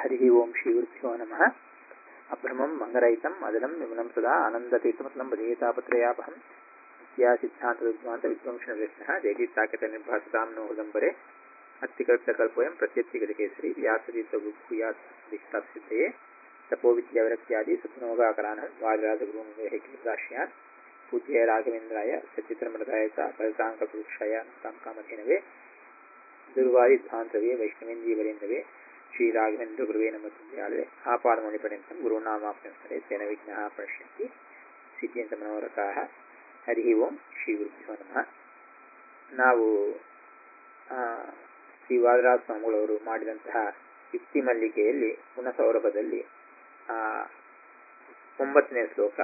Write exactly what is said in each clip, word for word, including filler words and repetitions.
हरिः ओं श्रीगुरुभ्यो नमः। अभ्रमं मंगरहितं मदनं विमलं सदा आनन्दतीर्थमतलं भजेतापत्रयापहं नित्यासिद्धान्तविद्वान्तविद्वंसनविष्णः जयतीर्थाख्यतनिर्भासतां नो हृदम्बरे अत्तिकल्प्यकल्पोऽयं प्रत्यक्षिगजकेसरी व्यासतीर्थगुह्यादिष्टासिद्धये तपोविद्याविरक्त्यादि सद्गुणोगाकरानं वादिराजगुरुमुनिः पूज्य राघवेन्द्राय सच्चित्रमृताय च फलिताङ्कल्पवृक्षाय कामधेनवे दुर्वादिध्वान्तवे वैष्णवेन्दीवरेन्दवे श्रीराघवेन्द्रगुरुवे नमः आपादमौलिपर्यन्तं गुरूणामाप्यंसरे तेन विघ्नाः प्रणश्यन्ति सिद्ध्यन्तमनोरथाः। हरिः ओं ಶ್ರೀಗುರುಭ್ಯೋ ನಮಃ. ನಾವು ಶ್ರೀ ವಾದರಾಜ ಸ್ವಾಮಿಗಳವರು ಮಾಡಿದಂತಹ ಯುಕ್ತಿ ಮಲ್ಲಿಕೆಯಲ್ಲಿ ಗುಣಸೌರಭದಲ್ಲಿ ಒಂಬತ್ತನೇ ಶ್ಲೋಕ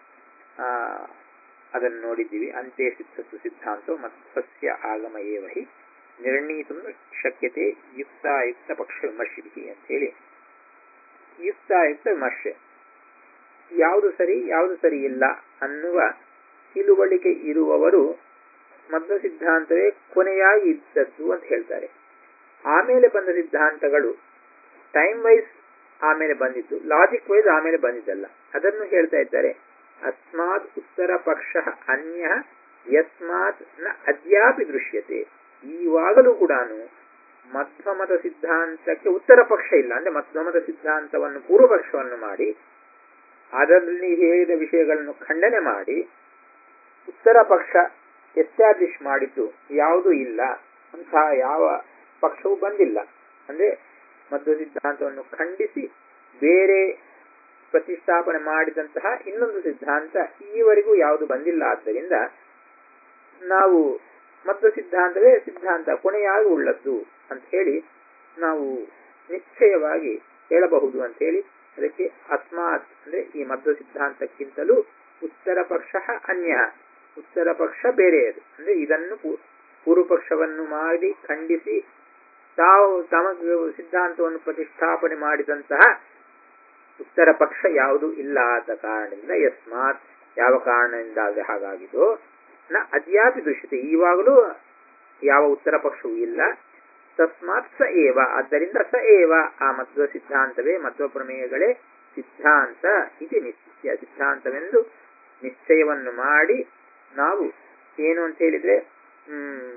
ಅದನ್ನು ನೋಡಿದ್ದೀವಿ. ಅಂತೆ ಸಿದ್ಧಸ್ಸು ಸಿದ್ಧಾಂತೋ ಮತ್ಸಸ್ಯ ಆಗಮ ಏವ ಹಿ ನಿರ್ಣೀತು ಶಕ್ಯತೆ ಯುಕ್ತಾಯುಕ್ತ ಪಕ್ಷ ವಿಮರ್ಶಿಭಿ ಅಂತೇಳಿ, ಯುಕ್ತಾಯುಕ್ತ ವಿಮರ್ಶೆ ಯಾವುದು ಸರಿ ಯಾವುದು ಸರಿ ಇಲ್ಲ ಅನ್ನುವ ತಿಳುವಳಿಕೆ ಇರುವವರು ಮಧ್ವ ಸಿದ್ಧಾಂತವೇ ಕೊನೆಯಾಗಿ ಇದ್ದದ್ದು ಅಂತ ಹೇಳ್ತಾರೆ. ಆಮೇಲೆ ಬಂದ ಸಿದ್ಧಾಂತಗಳು ಟೈಮ್ ವೈಸ್ ಆಮೇಲೆ ಬಂದಿದ್ದು, ಲಾಜಿಕ್ ವೈಸ್ ಆಮೇಲೆ ಬಂದಿದ್ದಲ್ಲ. ಅದನ್ನು ಹೇಳ್ತಾ ಇದ್ದಾರೆ. ಅಸ್ಮಾತ್ ಉತ್ತರ ಪಕ್ಷ ಅನ್ಯ ಯಸ್ಮಾತ್ ನ ಅದ್ಯಾಪಿ ದೃಶ್ಯತೆ. ಈವಾಗಲೂ ಕೂಡ ಮಧ್ವಮತ ಸಿದ್ಧಾಂತಕ್ಕೆ ಉತ್ತರ ಪಕ್ಷ ಇಲ್ಲ, ಅಂದ್ರೆ ಮಧ್ವಮತ ಸಿದ್ಧಾಂತವನ್ನು ಪೂರ್ವ ಪಕ್ಷವನ್ನು ಮಾಡಿ ಅದರಲ್ಲಿ ಹೇಳಿದ ವಿಷಯಗಳನ್ನು ಖಂಡನೆ ಮಾಡಿ ಉತ್ತರ ಪಕ್ಷ ಎಸ್ಟಾಬ್ಲಿಷ್ ಮಾಡಿದ್ದು ಯಾವುದೂ ಇಲ್ಲ. ಅಂತಹ ಯಾವ ಪಕ್ಷವೂ ಬಂದಿಲ್ಲ. ಅಂದ್ರೆ ಮಧ್ವ ಸಿದ್ಧಾಂತವನ್ನು ಖಂಡಿಸಿ ಬೇರೆ ಪ್ರತಿಷ್ಠಾಪನೆ ಮಾಡಿದಂತಹ ಇನ್ನೊಂದು ಸಿದ್ಧಾಂತ ಈವರೆಗೂ ಯಾವುದು ಬಂದಿಲ್ಲ. ಆದ್ದರಿಂದ ನಾವು ಮಧ್ವ ಸಿದ್ಧಾಂತವೇ ಸಿದ್ಧಾಂತ ಕೊನೆಯಾಗಿ ಉಳ್ಳದ್ದು ಅಂತ ಹೇಳಿ ನಾವು ನಿಶ್ಚಯವಾಗಿ ಹೇಳಬಹುದು ಅಂತ ಹೇಳಿ, ಅದಕ್ಕೆ ಅಸ್ಮಾತ್ ಅಂದ್ರೆ ಈ ಮಧ್ವ ಸಿದ್ಧಾಂತಕ್ಕಿಂತಲೂ ಉತ್ತರ ಪಕ್ಷ ಅನ್ಯ, ಉತ್ತರ ಪಕ್ಷ ಬೇರೆಯದು. ಅಂದ್ರೆ ಇದನ್ನು ಪೂರ್ವ ಪಕ್ಷವನ್ನು ಮಾಡಿ ಖಂಡಿಸಿ ತಾವು ತಮ ಸಿದ್ಧಾಂತವನ್ನು ಪ್ರತಿಷ್ಠಾಪನೆ ಮಾಡಿದಂತಹ ಉತ್ತರ ಪಕ್ಷ ಯಾವುದು ಇಲ್ಲ ಆದ ಕಾರಣದಿಂದ ಯಸ್ಮಾತ್ ಯಾವ ಕಾರಣದಿಂದ ಹಾಗಾಗಿದೋ ನ ಅದ್ಯಾಪಿ ದೃಶ್ಯತೆ, ಈವಾಗಲೂ ಯಾವ ಉತ್ತರ ಪಕ್ಷವೂ ಇಲ್ಲ. ತಸ್ಮಾತ್ ಸ ಏವ, ಆದ್ದರಿಂದ ಸ ಏವ ಆ ಮಧ್ವ ಸಿದ್ಧಾಂತವೇ ಮಧ್ವ ಪ್ರಮೇಯಗಳೇ ಸಿದ್ಧಾಂತ ಇದು ನಿಶ್ಚಯ ಸಿದ್ಧಾಂತವೆಂದು ನಿಶ್ಚಯವನ್ನು ಮಾಡಿ ನಾವು ಏನು ಅಂತ ಹೇಳಿದ್ರೆ ಹ್ಮ್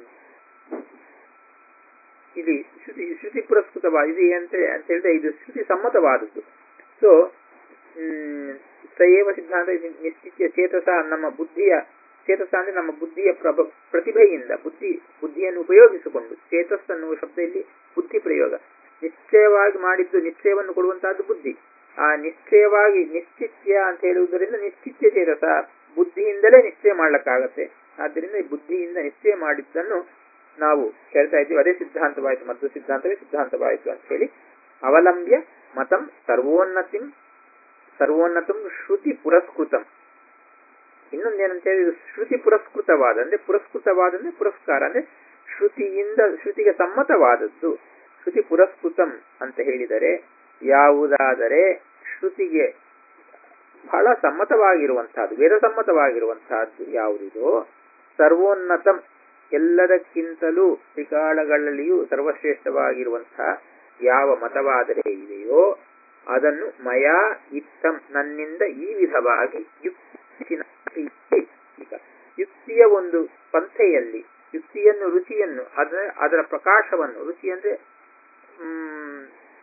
ಇಲ್ಲಿ ಶ್ರುತಿ ಶ್ರುತಿ ಪುರಸ್ಕೃತವಾದ ಇದು ಅಂತ ಅಂತ ಹೇಳಿದ್ರೆ ಇದು ಶ್ರುತಿ ಸಮ್ಮತವಾದದ್ದು. ಸೊ ಹ್ಮ್ ಸಯೇವ ಸಿದ್ಧಾಂತ ನಿಶ್ಚಿತ್ಯ ಚೇತಸ, ನಮ್ಮ ಬುದ್ಧಿಯ ಚೇತಸ ಅಂದ್ರೆ ನಮ್ಮ ಬುದ್ಧಿಯ ಪ್ರಭ ಪ್ರತಿಭೆಯಿಂದ ಬುದ್ಧಿ ಬುದ್ಧಿಯನ್ನು ಉಪಯೋಗಿಸಿಕೊಂಡು, ಚೇತಸ್ ಅನ್ನುವ ಶಬ್ದ ಇಲ್ಲಿ ಬುದ್ಧಿ ಪ್ರಯೋಗ, ನಿಶ್ಚಯವಾಗಿ ಮಾಡಿದ್ದು ನಿಶ್ಚಯವನ್ನು ಕೊಡುವಂತಹದ್ದು ಬುದ್ಧಿ. ಆ ನಿಶ್ಚಯವಾಗಿ ನಿಶ್ಚಿತ್ಯ ಅಂತ ಹೇಳುವುದರಿಂದ ನಿಶ್ಚಿತ್ಯ ಚೇತಸ, ಬುದ್ಧಿಯಿಂದಲೇ ನಿಶ್ಚಯ ಮಾಡ್ಲಿಕ್ಕಾಗತ್ತೆ. ಆದ್ದರಿಂದ ಈ ಬುದ್ಧಿಯಿಂದ ನಿಶ್ಚಯ ಮಾಡಿದ್ದನ್ನು ನಾವು ಹೇಳ್ತಾ ಇದ್ದೀವಿ. ಅದೇ ಸಿದ್ಧಾಂತವಾಯಿತು, ಮಧ್ವ ಸಿದ್ಧಾಂತವೇ ಸಿದ್ಧಾಂತವಾಯಿತು ಅಂತ ಹೇಳಿ ಅವಲಂಬ್ಯ ಮತಂ ಸರ್ವೋನ್ನತಿಂ ಸರ್ವೋನ್ನತಂ ಶ್ರುತಿ ಪುರಸ್ಕೃತಂ. ಇನ್ನೊಂದೇನಂತ ಹೇಳಿ ಶ್ರುತಿ ಪುರಸ್ಕೃತವಾದ ಅಂದ್ರೆ ಪುರಸ್ಕೃತವಾದ ಅಂದ್ರೆ ಪುರಸ್ಕಾರ ಅಂದ್ರೆ ಶ್ರುತಿಯಿಂದ ಶ್ರುತಿಗೆ ಸಮ್ಮತವಾದದ್ದು. ಶ್ರುತಿ ಪುರಸ್ಕೃತಂ ಅಂತ ಹೇಳಿದರೆ ಯಾವುದಾದರೆ ಶ್ರುತಿಗೆ ಬಹಳ ಸಮ್ಮತವಾಗಿರುವಂತಹದ್ದು, ವೇದ ಸಮ್ಮತವಾಗಿರುವಂತಹದ್ದು ಯಾವುದಿದೋ ಸರ್ವೋನ್ನತಂ, ಎಲ್ಲದಕ್ಕಿಂತಲೂ ತ್ರಿಕಾಲಗಳಲ್ಲಿಯೂ ಸರ್ವಶ್ರೇಷ್ಠವಾಗಿರುವಂತಹ ಯಾವ ಮತವಾದರೆ ಇದೆಯೋ ಅದನ್ನು ಮಯಾ ಇತ್ತಂ, ನನ್ನಿಂದ ಈ ವಿಧವಾಗಿ ಯುಕ್ತಿ ಯುಕ್ತಿಯ ಒಂದು ಪಂಥೆಯಲ್ಲಿ ಯುಕ್ತಿಯನ್ನು ರುಚಿಯನ್ನು ಅದರ ಅದರ ಪ್ರಕಾಶವನ್ನು, ರುಚಿ ಅಂದ್ರೆ ಹ್ಮ್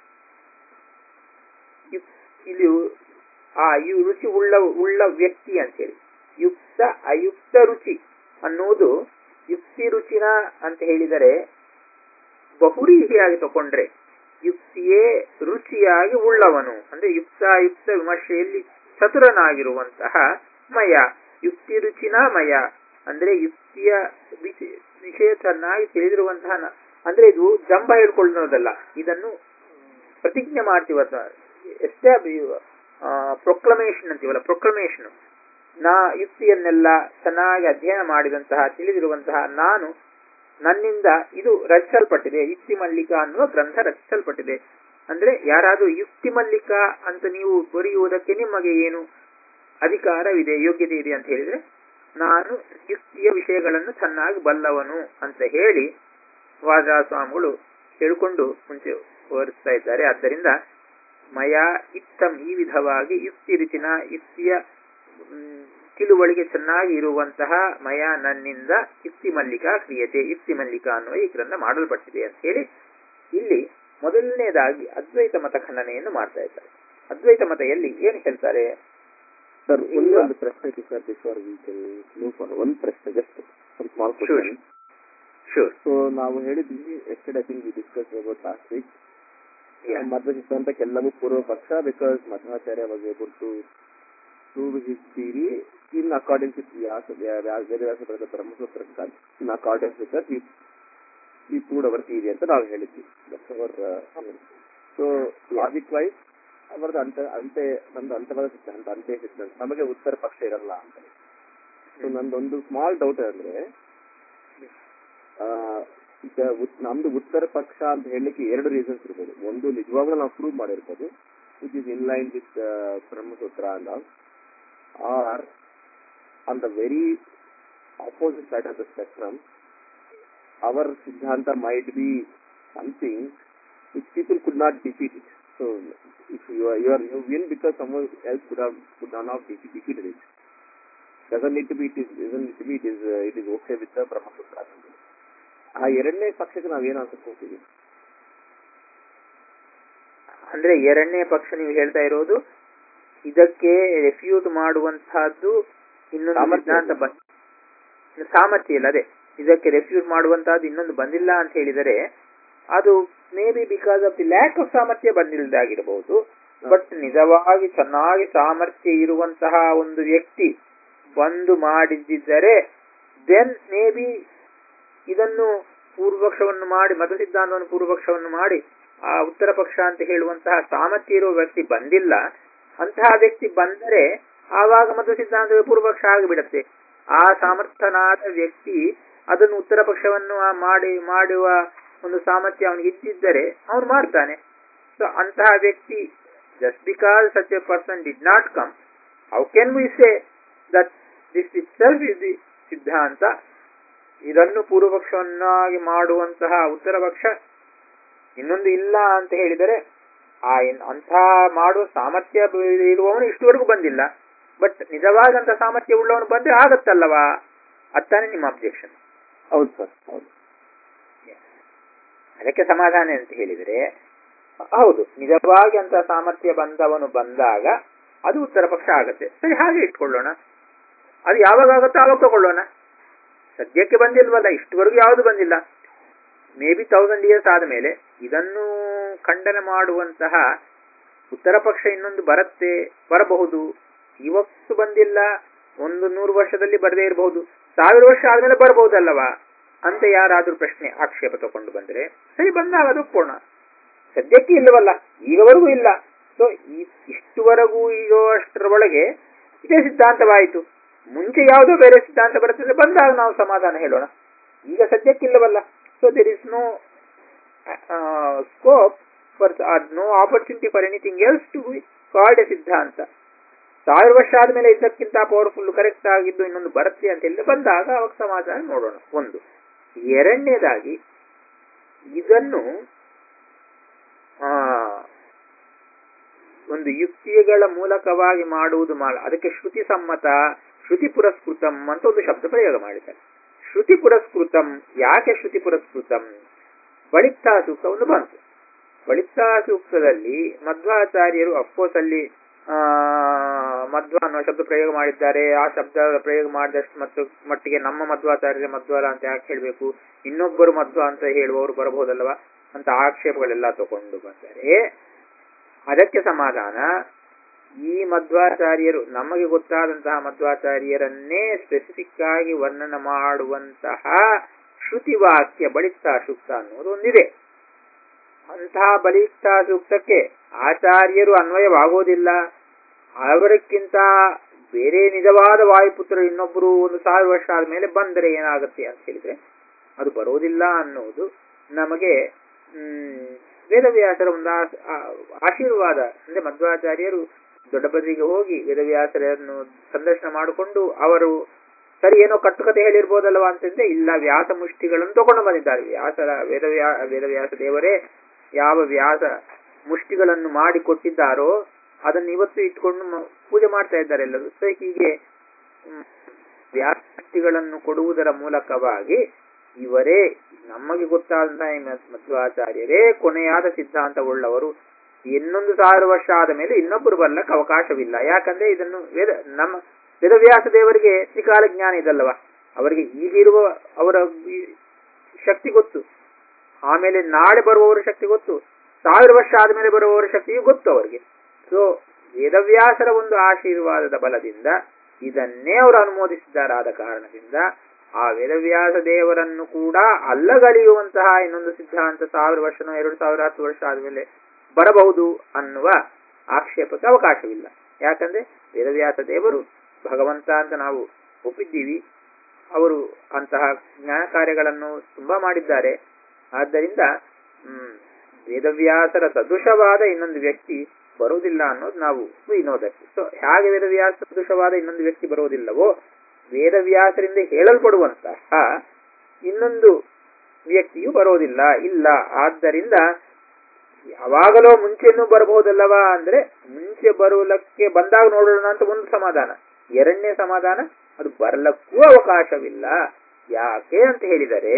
ಇಲ್ಲಿ ಆ ಈ ರುಚಿ ಉಳ್ಳ ಉಳ್ಳ ವ್ಯಕ್ತಿ ಅಂತೇಳಿ ಯುಕ್ತ ಅಯುಕ್ತ ರುಚಿ ಅನ್ನುವುದು ಯುಕ್ತಿ ರುಚಿನ ಅಂತ ಹೇಳಿದರೆ ಬಹುರೀತಿಯಾಗಿ ತಕೊಂಡ್ರೆ ಯುಕ್ತಿಯೇ ರುಚಿಯಾಗಿ ಉಳ್ಳವನು ಅಂದ್ರೆ ಯುಕ್ತಾಯುಕ್ತ ವಿಮರ್ಶೆಯಲ್ಲಿ ಚತುರನಾಗಿರುವಂತಹ ಮಯ, ಯುಕ್ತಿ ರುಚಿನ ಮಯ ಅಂದ್ರೆ ಯುಕ್ತಿಯ ವಿಷಯ ಚೆನ್ನಾಗಿ ತಿಳಿದಿರುವಂತಹ, ಅಂದ್ರೆ ಇದು ಜಂಬ ಹೇಳ್ಕೊಳ್ಳೋದಲ್ಲ, ಇದನ್ನು ಪ್ರತಿಜ್ಞೆ ಮಾಡ್ತೀವಲ್ಲ, ಎಷ್ಟೇ ಪ್ರೊಕ್ಲಮೇಶನ್ ಅಂತೀವಲ್ಲ, ಪ್ರೊಕ್ಲಮೇಶನ್. ನಾ ಯುಕ್ತಿಯನ್ನೆಲ್ಲ ಚೆನ್ನಾಗಿ ಅಧ್ಯಯನ ಮಾಡಿದಂತಹ ತಿಳಿದಿರುವಂತಹ ನಾನು, ನನ್ನಿಂದ ಇದು ರಚಿಸಲ್ಪಟ್ಟಿದೆ, ಯುಕ್ತಿ ಮಲ್ಲಿಕಾ ಅನ್ನುವ ಗ್ರಂಥ ರಚಿಸಲ್ಪಟ್ಟಿದೆ. ಅಂದ್ರೆ ಯಾರಾದ್ರೂ ಯುಕ್ತಿ ಮಲ್ಲಿಕಾ ಅಂತ ನೀವು ಬರೆಯುವುದಕ್ಕೆ ನಿಮಗೆ ಏನು ಅಧಿಕಾರವಿದೆ, ಯೋಗ್ಯತೆ ಇದೆ ಅಂತ ಹೇಳಿದ್ರೆ ನಾನು ಯುಕ್ತಿಯ ವಿಷಯಗಳನ್ನು ಚೆನ್ನಾಗಿ ಬಲ್ಲವನು ಅಂತ ಹೇಳಿ ವಾದರಾಜ ಸ್ವಾಮಿಗಳು ಹೇಳಿಕೊಂಡು ಮುಂಚೆ ವಿವರಿಸ್ತಾ ಇದ್ದಾರೆ. ಆದ್ದರಿಂದ ಮಯ ಇತ್ತಂ ಈ ವಿಧವಾಗಿ ಯುಕ್ತಿ ರೀತಿನ ಯುಕ್ತಿಯ ತಿಳುವಳಿಕೆ ಚೆನ್ನಾಗಿ ಇರುವಂತಹ ಮಯ ನನ್ನಿಂದ ಯುಕ್ತಿ ಮಲ್ಲಿಕಾ ಕ್ರಿಯತೆ ಯುಕ್ತಿ ಮಲ್ಲಿಕಾ ಅನ್ನುವ ಈ ಗ್ರಂಥ ಮಾಡಲ್ಪಟ್ಟಿದೆ ಅಂತ ಹೇಳಿ ಇಲ್ಲಿ ಮೊದಲನೇದಾಗಿ ಅದ್ವೈತ ಮತ ಖಂಡನೆಯನ್ನು ಮಾಡ್ತಾ ಇದ್ದಾರೆ. ಅದ್ವೈತ ಮತ ಎಲ್ಲಿ ಏನು ಹೇಳ್ತಾರೆ ಸರ್? ಒಂದು ಪ್ರಶ್ನೆ sir, before we can move for ಒಂದು ಪ್ರಶ್ನೆ, ಜಸ್ಟ್ ಒಂದು ಸ್ಮಾಲ್ ಕ್ವೆಶ್ಚನ್. ಶೂರ್. ಸೊ ನಾವು ಹೇಳಿದ್ವಿ yesterday I think we discuss about last week Madhva ಸಿದ್ಧಾಂತಕ್ಕೆಲ್ಲವೂ ಪೂರ್ವ ಪಕ್ಷ, because Madhvacharya was able to prove his theory in accordance with Vyasa, Vyasa Prada Brahmasootra, in accordance with that we, we proved our theory ಅಂತ ನಾವು ಹೇಳಿದ್ವಿ. So logic wise ಅವರದ್ದು ಅಂತ ಅಂತೆ ನಮ್ದು ಅಂತವಾದ ಸಿದ್ಧಾಂತ ಅಂತೆ ಸಿದ್ಧಾಂತ, ನಮಗೆ ಉತ್ತರ ಪಕ್ಷ ಇರಲ್ಲ ಅಂತ. ಸೊ ನಂದೊಂದು ಸ್ಮಾಲ್ ಡೌಟ್ ಅಂದ್ರೆ ಈಗ ನಮ್ದು ಉತ್ತರ ಪಕ್ಷ ಅಂತ ಹೇಳಲಿಕ್ಕೆ ಎರಡು ರೀಸನ್ಸ್ ಇರ್ಬೋದು. ಒಂದು ನಿಜವಾಗ್ಲೂ ನಾವು ಪ್ರೂವ್ ಮಾಡಿರ್ಬೋದು, which is in line with Brahmasutra and all, or on the very opposite side of the spectrum, our Siddhanta might be something which people could not defeat it. So if you are, you are you win because someone else could have could not have defeated it. Doesn't need to be it is doesn't need to be it is uh, it is okay with the Brahma Sutra. ಆ ಎರಡನೇ ಪಕ್ಷಕ್ಕೆ ನಾವೇನು ಅನ್ಕೋತೀವಿ ಅಂದ್ರೆ ಎರಡನೇ ಪಕ್ಷ ನೀವು ಹೇಳ್ತಾ ಇರೋದು ಇದಕ್ಕೆ ರೆಫ್ಯೂಟ್ ಮಾಡುವಂತಹದ್ದು ಇನ್ನೊಂದು ಸಿದ್ಧಾಂತ ಸಾಮರ್ಥ್ಯ ಇಲ್ಲ. ಅದೇ ಇದಕ್ಕೆ ರೆಫ್ಯೂಟ್ ಮಾಡುವಂತಹದ್ದು ಇನ್ನೊಂದು ಬಂದಿಲ್ಲ ಅಂತ ಹೇಳಿದರೆ ಅದು maybe because of the lack of ಸಾಮರ್ಥ್ಯ ಬಂದಿಲ್ಲದಾಗಿರಬಹುದು. ಬಟ್ ನಿಜವಾಗಿ ಚೆನ್ನಾಗಿ ಸಾಮರ್ಥ್ಯ ಇರುವಂತಹ ಒಂದು ವ್ಯಕ್ತಿ ಬಂದು ಮಾಡಿದ್ದರೆ ದೆನ್ ಮೇ ಬಿ ಇದನ್ನು ಪೂರ್ವಪಕ್ಷವನ್ನು ಮಾಡಿ ಮತ ಸಿದ್ಧಾಂತವನ್ನು ಪೂರ್ವಪಕ್ಷವನ್ನು ಮಾಡಿ ಆ ಉತ್ತರ ಪಕ್ಷ ಅಂತ ಹೇಳುವಂತಹ ಸಾಮರ್ಥ್ಯ ಇರುವ ವ್ಯಕ್ತಿ ಬಂದಿಲ್ಲ. ಅಂತಹ ವ್ಯಕ್ತಿ ಬಂದರೆ ಆವಾಗ ಮತ ಸಿದ್ಧಾಂತವೇ ಪೂರ್ವಪಕ್ಷ ಆಗಿಬಿಡುತ್ತೆ. ಆ ಸಮರ್ಥನಾದ ವ್ಯಕ್ತಿ ಅದನ್ನು ಉತ್ತರ ಪಕ್ಷವನ್ನು ಮಾಡಿ ಮಾಡುವ ಒಂದು ಸಾಮರ್ಥ್ಯ ಅವನಿಗೆ ಇದ್ದಿದ್ದರೆ ಅವನು ಮಾಡ್ತಾನೆ. ಸೊ ಅಂತಹ ವ್ಯಕ್ತಿ just because such a person did not come, how can we say that this itself is the ಸಿದ್ಧಾಂತ? ಇದನ್ನು ಪೂರ್ವಪಕ್ಷವನ್ನಾಗಿ ಮಾಡುವಂತಹ ಉತ್ತರ ಪಕ್ಷ ಇನ್ನೊಂದು ಇಲ್ಲ ಅಂತ ಹೇಳಿದರೆ ಆ ಅಂಥ ಮಾಡುವ ಸಾಮರ್ಥ್ಯ ಇರುವವನು ಇಷ್ಟುವರೆಗೂ ಬಂದಿಲ್ಲ. ಬಟ್ ನಿಜವಾದಂತ ಸಾಮರ್ಥ್ಯ ಉಳ್ಳವನು ಬಂದ್ರೆ ಆಗತ್ತಲ್ಲವಾ? ಅತ್ತಾನೆ ನಿಮ್ಮ ಅಬ್ಜೆಕ್ಷನ್. ಹೌದು ಸರ್, ಹೌದು. ಅದಕ್ಕೆ ಸಮಾಧಾನ ಅಂತ ಹೇಳಿದರೆ ಹೌದು, ನಿಜವಾಗಿ ಅಂತ ಸಾಮರ್ಥ್ಯ ಬಂದವನು ಬಂದಾಗ ಅದು ಉತ್ತರ ಪಕ್ಷ ಆಗತ್ತೆ. ಸರಿ, ಹಾಗೆ ಇಟ್ಕೊಳ್ಳೋಣ. ಅದು ಯಾವಾಗ ಆಗುತ್ತೋ ಆವಾಗ ತಗೊಳ್ಳೋಣ. ಸದ್ಯಕ್ಕೆ ಬಂದಿಲ್ವಲ್ಲ, ಇಷ್ಟುವರೆಗೂ ಯಾವುದು ಬಂದಿಲ್ಲ. ಮೇ ಬಿ ತೌಸಂಡ್ ಇಯರ್ಸ್ ಆದಮೇಲೆ ಇದನ್ನು ಖಂಡನೆ ಮಾಡುವಂತಹ ಉತ್ತರ ಪಕ್ಷ ಇನ್ನೊಂದು ಬರುತ್ತೆ, ಬರಬಹುದು. ಇವತ್ತು ಬಂದಿಲ್ಲ, ಒಂದು ನೂರು ವರ್ಷದಲ್ಲಿ ಬರದೇ ಇರಬಹುದು, ಸಾವಿರ ವರ್ಷ ಆದ್ಮೇಲೆ ಬರಬಹುದಲ್ಲವಾ ಅಂತ ಯಾರಾದ್ರೂ ಪ್ರಶ್ನೆ ಆಕ್ಷೇಪ ತಗೊಂಡು ಬಂದ್ರೆ ಸರಿ, ಬಂದಾಗ ಅದು ಒಪ್ಪೋಣ. ಸದ್ಯಕ್ಕೆ ಇಲ್ಲವಲ್ಲ, ಈಗವರೆಗೂ ಇಲ್ಲ. ಸೊ ಇಷ್ಟುವರೆಗೂ ಇರುವಷ್ಟರ ಒಳಗೆ ಇದೇ ಸಿದ್ಧಾಂತವಾಯಿತು. ಮುಂಚೆ ಯಾವುದೋ ಬೇರೆ ಸಿದ್ಧಾಂತ ಬರುತ್ತದೆ, ಬಂದಾಗ ನಾವು ಸಮಾಧಾನ ಹೇಳೋಣ. ಈಗ ಸದ್ಯಕ್ಕಿಲ್ಲವಲ್ಲ. So there is no scope for no opportunity for anything else to be called a ಸಿದ್ಧಾಂತ. ಸಾವಿರ ವರ್ಷ ಆದ್ಮೇಲೆ ಇದಕ್ಕಿಂತ ಪವರ್ಫುಲ್ ಕರೆಕ್ಟ್ ಆಗಿದ್ದು ಇನ್ನೊಂದು ಬರುತ್ತೆ ಅಂತ ಹೇಳಿ ಬಂದಾಗ ಅವಾಗ ಸಮಾಧಾನ ನೋಡೋಣ. ಒಂದು. ಎರಡನೇದಾಗಿ ಇದನ್ನು ಆ ಒಂದು ಯುಕ್ತಿಗಳ ಮೂಲಕವಾಗಿ ಮಾಡುವುದು ಮಾಡ ಅದಕ್ಕೆ ಶ್ರುತಿ ಸಮ್ಮತ, ಶ್ರುತಿ ಪುರಸ್ಕೃತಂ ಅಂತ ಒಂದು ಶಬ್ದ ಪ್ರಯೋಗ ಮಾಡಿದ್ದಾರೆ. ಶ್ರುತಿ ಪುರಸ್ಕೃತಂ, ಯಾಕೆ ಶ್ರುತಿ ಪುರಸ್ಕೃತಂ? ಬಳಿತ್ತಾ ಸೂಕ್ತ ಒಂದು ಬಂತು. ಬಳಿತ್ತಾ ಸೂಕ್ತದಲ್ಲಿ ಮಧ್ವಾಚಾರ್ಯರು ಅಫ್ಕೋರ್ಸ್ ಅಲ್ಲಿ ಆ ಮಧ್ವ ಅನ್ನೋ ಶಬ್ದ ಪ್ರಯೋಗ ಮಾಡಿದ್ದಾರೆ. ಆ ಶಬ್ದ ಪ್ರಯೋಗ ಮಾಡಿದಷ್ಟು ಮತ್ತು ಮಟ್ಟಿಗೆ ನಮ್ಮ ಮಧ್ವಾಚಾರ್ಯ ಮಧ್ವರ ಅಂತ ಯಾಕೆ ಹೇಳ್ಬೇಕು, ಇನ್ನೊಬ್ಬರು ಮಧ್ವ ಅಂತ ಹೇಳುವವರು ಬರಬಹುದಲ್ವಾ ಅಂತ ಆಕ್ಷೇಪಗಳೆಲ್ಲ ತಗೊಂಡು ಬಂದರೆ ಅದಕ್ಕೆ ಸಮಾಧಾನ, ಈ ಮಧ್ವಾಚಾರ್ಯರು ನಮಗೆ ಗೊತ್ತಾದಂತಹ ಮಧ್ವಾಚಾರ್ಯರನ್ನೇ ಸ್ಪೆಸಿಫಿಕ್ ಆಗಿ ವರ್ಣನ ಮಾಡುವಂತಹ ಶ್ರುತಿ ವಾಕ್ಯ ಬಳಿತ್ತಾ ಸೂಕ್ತ ಅನ್ನೋದು ಒಂದಿದೆ. ಅಂತಹ ಬಲಿಷ್ಠಾ ಸೂಕ್ತಕ್ಕೆ ಆಚಾರ್ಯರು ಅನ್ವಯವಾಗೋದಿಲ್ಲ. ಅವರಕ್ಕಿಂತ ಬೇರೆ ನಿಜವಾದ ವಾಯುಪುತ್ರರು ಇನ್ನೊಬ್ಬರು ಒಂದು ಸಾವಿರ ವರ್ಷ ಆದ್ಮೇಲೆ ಬಂದರೆ ಏನಾಗುತ್ತೆ ಅಂತ ಹೇಳಿದ್ರೆ ಅದು ಬರೋದಿಲ್ಲ ಅನ್ನೋದು ನಮಗೆ ಹ್ಮ್ ವೇದವ್ಯಾಸರ ಒಂದು ಆಶೀರ್ವಾದ. ಅಂದ್ರೆ ಮಧ್ವಾಚಾರ್ಯರು ದೊಡ್ಡಬದ್ರಿಗೆ ಹೋಗಿ ವೇದವ್ಯಾಸರನ್ನು ಸಂದರ್ಶನ ಮಾಡಿಕೊಂಡು ಅವರು ಸರಿ ಏನೋ ಕಟ್ಟುಕತೆ ಹೇಳಿರ್ಬೋದಲ್ವಾ ಅಂತಂದ್ರೆ ಇಲ್ಲ, ವ್ಯಾಸ ಮುಷ್ಟಿಗಳನ್ನು ತಗೊಂಡು ಬಂದಿದ್ದಾರೆ. ವ್ಯಾಸರ ವೇದವ್ಯಾ ವೇದವ್ಯಾಸ ದೇವರೇ ಯಾವ ವ್ಯಾಸ ಮುಷ್ಟಿಗಳನ್ನು ಮಾಡಿ ಕೊಟ್ಟಿದ್ದಾರೋ ಅದನ್ನು ಇವತ್ತು ಇಟ್ಕೊಂಡು ಮ- ಪೂಜೆ ಮಾಡ್ತಾ ಇದ್ದಾರೆ ಎಲ್ಲರೂ. ಸೊ ಹೀಗೆ ಹ್ಮ್, ವ್ಯಾಪ್ತಿಗಳನ್ನು ಕೊಡುವುದರ ಮೂಲಕವಾಗಿ ಇವರೇ ನಮಗೆ ಗೊತ್ತಾದಂತಹ ಈ ಮದ್- ಮಧ್ವಾಚಾರ್ಯರೇ ಕೊನೆಯಾದ ಸಿದ್ಧಾಂತವುಳ್ಳವರು. ಇನ್ನೊಂದು ಸಾವಿರ ವರ್ಷ ಆದ ಮೇಲೆ ಇನ್ನೊಬ್ಬರು ಬರ್ಲಕ್ಕೆ ಅವಕಾಶವಿಲ್ಲ. ಯಾಕಂದ್ರೆ ಇದನ್ನು ವೇದ ನಮ್ಮ ವೇದವ್ಯಾಸ ದೇವರಿಗೆ ತ್ರಿಕಾಲ ಜ್ಞಾನ ಇದಲ್ಲವ, ಅವರಿಗೆ ಈಗಿರುವ ಅವರ ಈ ಶಕ್ತಿ ಗೊತ್ತು, ಆಮೇಲೆ ನಾಳೆ ಬರುವವರ ಶಕ್ತಿ ಗೊತ್ತು, ಸಾವಿರ ವರ್ಷ ಆದ್ಮೇಲೆ ಬರುವವರ ಶಕ್ತಿಯು ಗೊತ್ತು ಅವರಿಗೆ. ಸೊ ವೇದವ್ಯಾಸರ ಒಂದು ಆಶೀರ್ವಾದದ ಬಲದಿಂದ ಇದನ್ನೇ ಅವರು ಅನುಮೋದಿಸಿದ್ದಾರಾದ ಕಾರಣದಿಂದ ಆ ವೇದವ್ಯಾಸ ದೇವರನ್ನು ಕೂಡ ಅಲ್ಲಗಳೆಯುವಂತಹ ಇನ್ನೊಂದು ಸಿದ್ಧಾಂತ ಸಾವಿರ ವರ್ಷನೋ ಎರಡು ಸಾವಿರ ಹತ್ತು ವರ್ಷ ಆದ್ಮೇಲೆ ಬರಬಹುದು ಅನ್ನುವ ಆಕ್ಷೇಪಕ್ಕೆ ಅವಕಾಶವಿಲ್ಲ. ಯಾಕಂದ್ರೆ ವೇದವ್ಯಾಸ ದೇವರು ಭಗವಂತ ಅಂತ ನಾವು ಒಪ್ಪಿದ್ದೀವಿ, ಅವರು ಅಂತಹ ಜ್ಞಾನ ಕಾರ್ಯಗಳನ್ನು ತುಂಬಾ ಮಾಡಿದ್ದಾರೆ. ಆದ್ದರಿಂದ ಹ್ಮ್ ವೇದವ್ಯಾಸರ ಸದೃಶವಾದ ಇನ್ನೊಂದು ವ್ಯಕ್ತಿ ಬರುವುದಿಲ್ಲ ಅನ್ನೋದು ನಾವು ವಿನೋದಕ್ಕೆ. ಸೊ ಹೇಗೆ ವೇದವ್ಯಾಸ ಸದೃಶವಾದ ಇನ್ನೊಂದು ವ್ಯಕ್ತಿ ಬರುವುದಿಲ್ಲವೋ ವೇದವ್ಯಾಸರಿಂದ ಹೇಳಲ್ಪಡುವಂತಹ ಇನ್ನೊಂದು ವ್ಯಕ್ತಿಯು ಬರೋದಿಲ್ಲ ಇಲ್ಲ. ಆದ್ದರಿಂದ ಯಾವಾಗಲೋ ಮುಂಚೆನೂ ಬರಬಹುದಲ್ಲವಾ ಅಂದ್ರೆ ಮುಂಚೆ ಬರುವುದಕ್ಕೆ ಬಂದಾಗ ನೋಡೋಣ ಅಂತ ಒಂದು ಸಮಾಧಾನ. ಎರಡನೇ ಸಮಾಧಾನ ಅದು ಬರಲಕ್ಕೂ ಅವಕಾಶವಿಲ್ಲ. ಯಾಕೆ ಅಂತ ಹೇಳಿದರೆ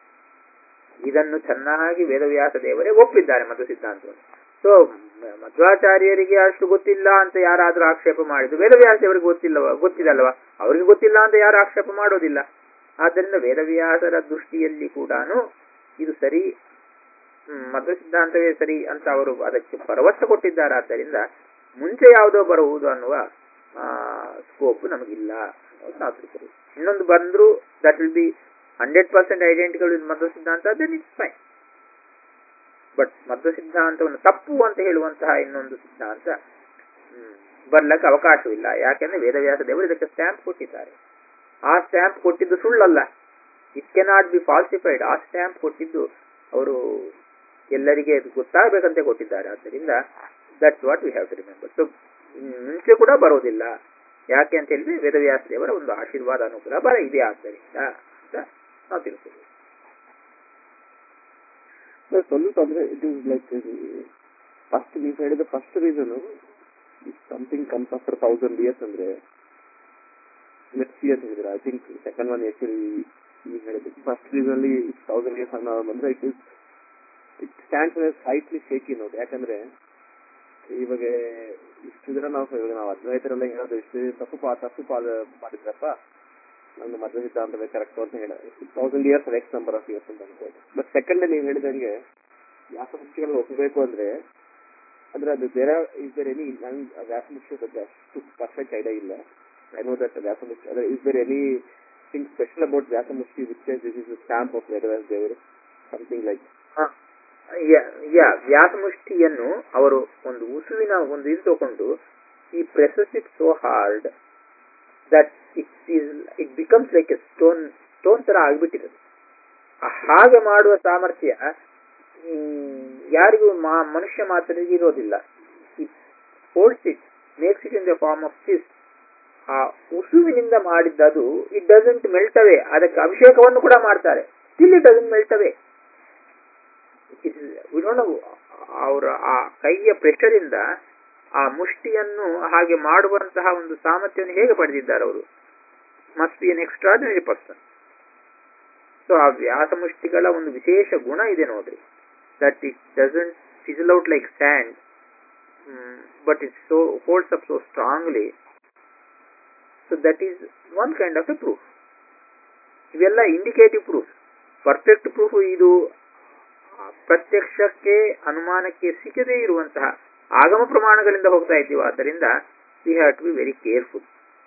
ಇದನ್ನು ಚೆನ್ನಾಗಿ ವೇದವ್ಯಾಸ ದೇವರೇ ಒಪ್ಪಿದ್ದಾರೆ ಮಧ್ವ ಸಿದ್ಧಾಂತವನ್ನು. ಸೊ ಮಧ್ವಾಚಾರ್ಯರಿಗೆ ಅಷ್ಟು ಗೊತ್ತಿಲ್ಲ ಅಂತ ಯಾರಾದ್ರೂ ಆಕ್ಷೇಪ ಮಾಡಿದ್ರು, ವೇದವ್ಯಾಸ ದೇವರಿಗೆ ಗೊತ್ತಿಲ್ಲವ ಗೊತ್ತಿದಲ್ವಾ, ಅವರಿಗೆ ಗೊತ್ತಿಲ್ಲ ಅಂತ ಯಾರು ಆಕ್ಷೇಪ ಮಾಡೋದಿಲ್ಲ. ಆದ್ದರಿಂದ ವೇದವ್ಯಾಸರ ದೃಷ್ಟಿಯಲ್ಲಿ ಕೂಡ ಇದು ಸರಿ, ಮಧ್ವ ಸಿದ್ಧಾಂತವೇ ಸರಿ ಅಂತ ಅವರು ಅದಕ್ಕೆ ಭರವಸೆ ಕೊಟ್ಟಿದ್ದಾರೆ. ಆದ್ದರಿಂದ ಮುಂಚೆ ಯಾವುದೋ ಬರುವುದು ಅನ್ನುವ ಸ್ಕೋಪ್ ನಮಗಿಲ್ಲ ಅನ್ನೋದು ನಾವು ತಿಳ್ಕೊಳ್ಳಿ. ಇನ್ನೊಂದು ಬಂದ್ರು that will be hundred percent identical with Madhva ಸಿದ್ಧಾಂತ, then it's fine. But Madhva ಸಿದ್ಧಾಂತವನ್ನು ತಪ್ಪು ಅಂತ ಹೇಳುವಂತಹ ಇನ್ನೊಂದು ಸಿದ್ಧಾಂತ ಬರ್ಲಕ್ಕೆ ಅವಕಾಶವಿಲ್ಲ. ಯಾಕೆಂದ್ರೆ ವೇದವ್ಯಾಸ ದೇವರು ಇದಕ್ಕೆ ಸ್ಟ್ಯಾಂಪ್ ಕೊಟ್ಟಿದ್ದಾರೆ. ಆ ಸ್ಟ್ಯಾಂಪ್ ಕೊಟ್ಟಿದ್ದು ಸುಳ್ಳಲ್ಲ, ಇಟ್ ಕೆನಾಟ್ ಬಿ ಫಾಲ್ಸಿಫೈಡ್. ಆ ಸ್ಟ್ಯಾಂಪ್ ಕೊಟ್ಟಿದ್ದು ಅವರು ಎಲ್ಲರಿಗೆ ಗೊತ್ತಾಗಬೇಕಂತೆ ಕೊಟ್ಟಿದ್ದಾರೆ. ಆದ್ದರಿಂದ that's what we have to remember. So ಮುಂಚೆ ಕೂಡ ಬರೋದಿಲ್ಲ. ಯಾಕೆ ಅಂತ ಹೇಳಿದ್ರೆ ವೇದವ್ಯಾಸ ದೇವರ ಒಂದು ಆಶೀರ್ವಾದ ಅನುಗ್ರಹ ಬರ ಇದೆ ಆದ್ದರಿಂದ ಅಂತ ನಾವು ತಿಳ್ಕೊಬೇಕು. ಸ್ವಲ್ಪ ಅಂದ್ರೆ ಇಟ್ ಇಸ್ ಲೈಕ್ ಫಸ್ಟ್ ನೀವು ಹೇಳಿದ first reason something comes after thousand years ಅಂದ್ರೆ ಲೆಟ್ಸ್ ಅಂತ ಹೇಳಿದ್ರೆ, I think second one actually ನೀವು ಹೇಳಿದ್ದು ಫಸ್ಟ್ ರೀಸನ್ ಅಲ್ಲಿ ಥೌಸಂಡ್ ಇಯರ್ಸ್ ಅನ್ನೋ ಬಂದ್ರೆ it is it stands slightly shaky ನೋಡಿ. ಯಾಕಂದ್ರೆ ಇವಾಗ ಇಷ್ಟು ದಿನ ನಾವು ಇವಾಗ ನಾವು ಅದ್ವೈತರೆಲ್ಲ ಹೇಳೋದು ಇಷ್ಟು ತಪ್ಪು ಪಾ ತಪ್ಪು ಪಾಲ್ ಮಾಡಿದ್ರಪ್ಪ ನನ್ನ ಮಧ್ವ ಸಿದ್ಧಾಂತವೇ ಕರೆಕ್ಟ್ ಅಂತ ಹೇಳ thousand years next number of years ಅಂತ ಅನ್ಕೋದು. ಬಟ್ ಸೆಕೆಂಡ್ ನೀವು ಹೇಳಿದಂಗೆ ವ್ಯಾಸಮುಖಿಗಳನ್ನ ಒಪ್ಪಬೇಕು ಅಂದ್ರೆ ಅಂದ್ರೆ ಅದು ಬೇರೆ ಇಸ್ ದೇರ್ ಎನಿ ನಂಗೆ ವ್ಯಾಸಮುಖಿ ಬಗ್ಗೆ ಅಷ್ಟು ಪರ್ಫೆಕ್ಟ್ ಐಡಿಯಾ ಇಲ್ಲ. ಐ ನೋ ದಟ್ ವ್ಯಾಸಮುಖಿ ಅಂದ್ರೆ is there anything special about ವ್ಯಾಸಮುಖಿ which this is stamp of Vedavyasa ದೇವರು ಸಮಥಿಂಗ್ ಲೈಕ್ ಯಾ ವ್ಯಾಸಮುಷ್ಟಿಯನ್ನು ಅವರು ಒಂದು ಉಸುವಿನ ಒಂದು ಇದು ತಗೊಂಡು ಈ presses it so hard that it is it becomes like a stone stone ತರ ಆಗ್ಬಿಟ್ಟಿದೆ. ಹಾಗೆ ಮಾಡುವ ಸಾಮರ್ಥ್ಯ ಯಾರಿಗೂ ಮನುಷ್ಯ ಮಾತ್ರರಿಗೆ ಇರೋದಿಲ್ಲ. It holds it makes it in the form of this. ಆ ಉಸುವಿನಿಂದ ಮಾಡಿದ್ದದು ಇಟ್ ಡಸಂಟ್ ಮೆಲ್ಟ್ ಅವೇ. ಅದಕ್ಕೆ ಅಭಿಷೇಕವನ್ನು ಕೂಡ ಮಾಡ್ತಾರೆ, still it doesn't melt away. ಅವರ ಆ ಕೈಯ ಪ್ರೆಷರ್ ಇಂದ ಆ ಮುಷ್ಟಿಯನ್ನು ಹಾಗೆ ಮಾಡುವಂತಹ ಒಂದು ಸಾಮರ್ಥ್ಯವನ್ನು ಹೇಗೆ ಪಡೆದಿದ್ದಾರೆ ಅವರು. Must be an extraordinary person. So ಆ ವ್ಯಾಸ ಮುಷ್ಟಿಗಳ ಒಂದು ವಿಶೇಷ ಗುಣ ಇದೆ ನೋಡ್ರಿ, that it doesn't fizzle out like sand but it so holds up so strongly. So that is one kind of a proof. ಇವೆಲ್ಲ ಇಂಡಿಕೇಟಿವ್ ಪ್ರೂಫ್. ಪರ್ಫೆಕ್ಟ್ ಪ್ರೂಫ್ ಇದು ಪ್ರತ್ಯಕ್ಷಕ್ಕೆ ಅನುಮಾನಕ್ಕೆ ಸಿಕ್ಕದೇ ಇರುವಂತಹ ಆಗಮ ಪ್ರಮಾಣಗಳಿಂದ ಹೋಗ್ತಾ ಇದ್ದೀವಿ. ಆದ್ದರಿಂದ we have to be very careful.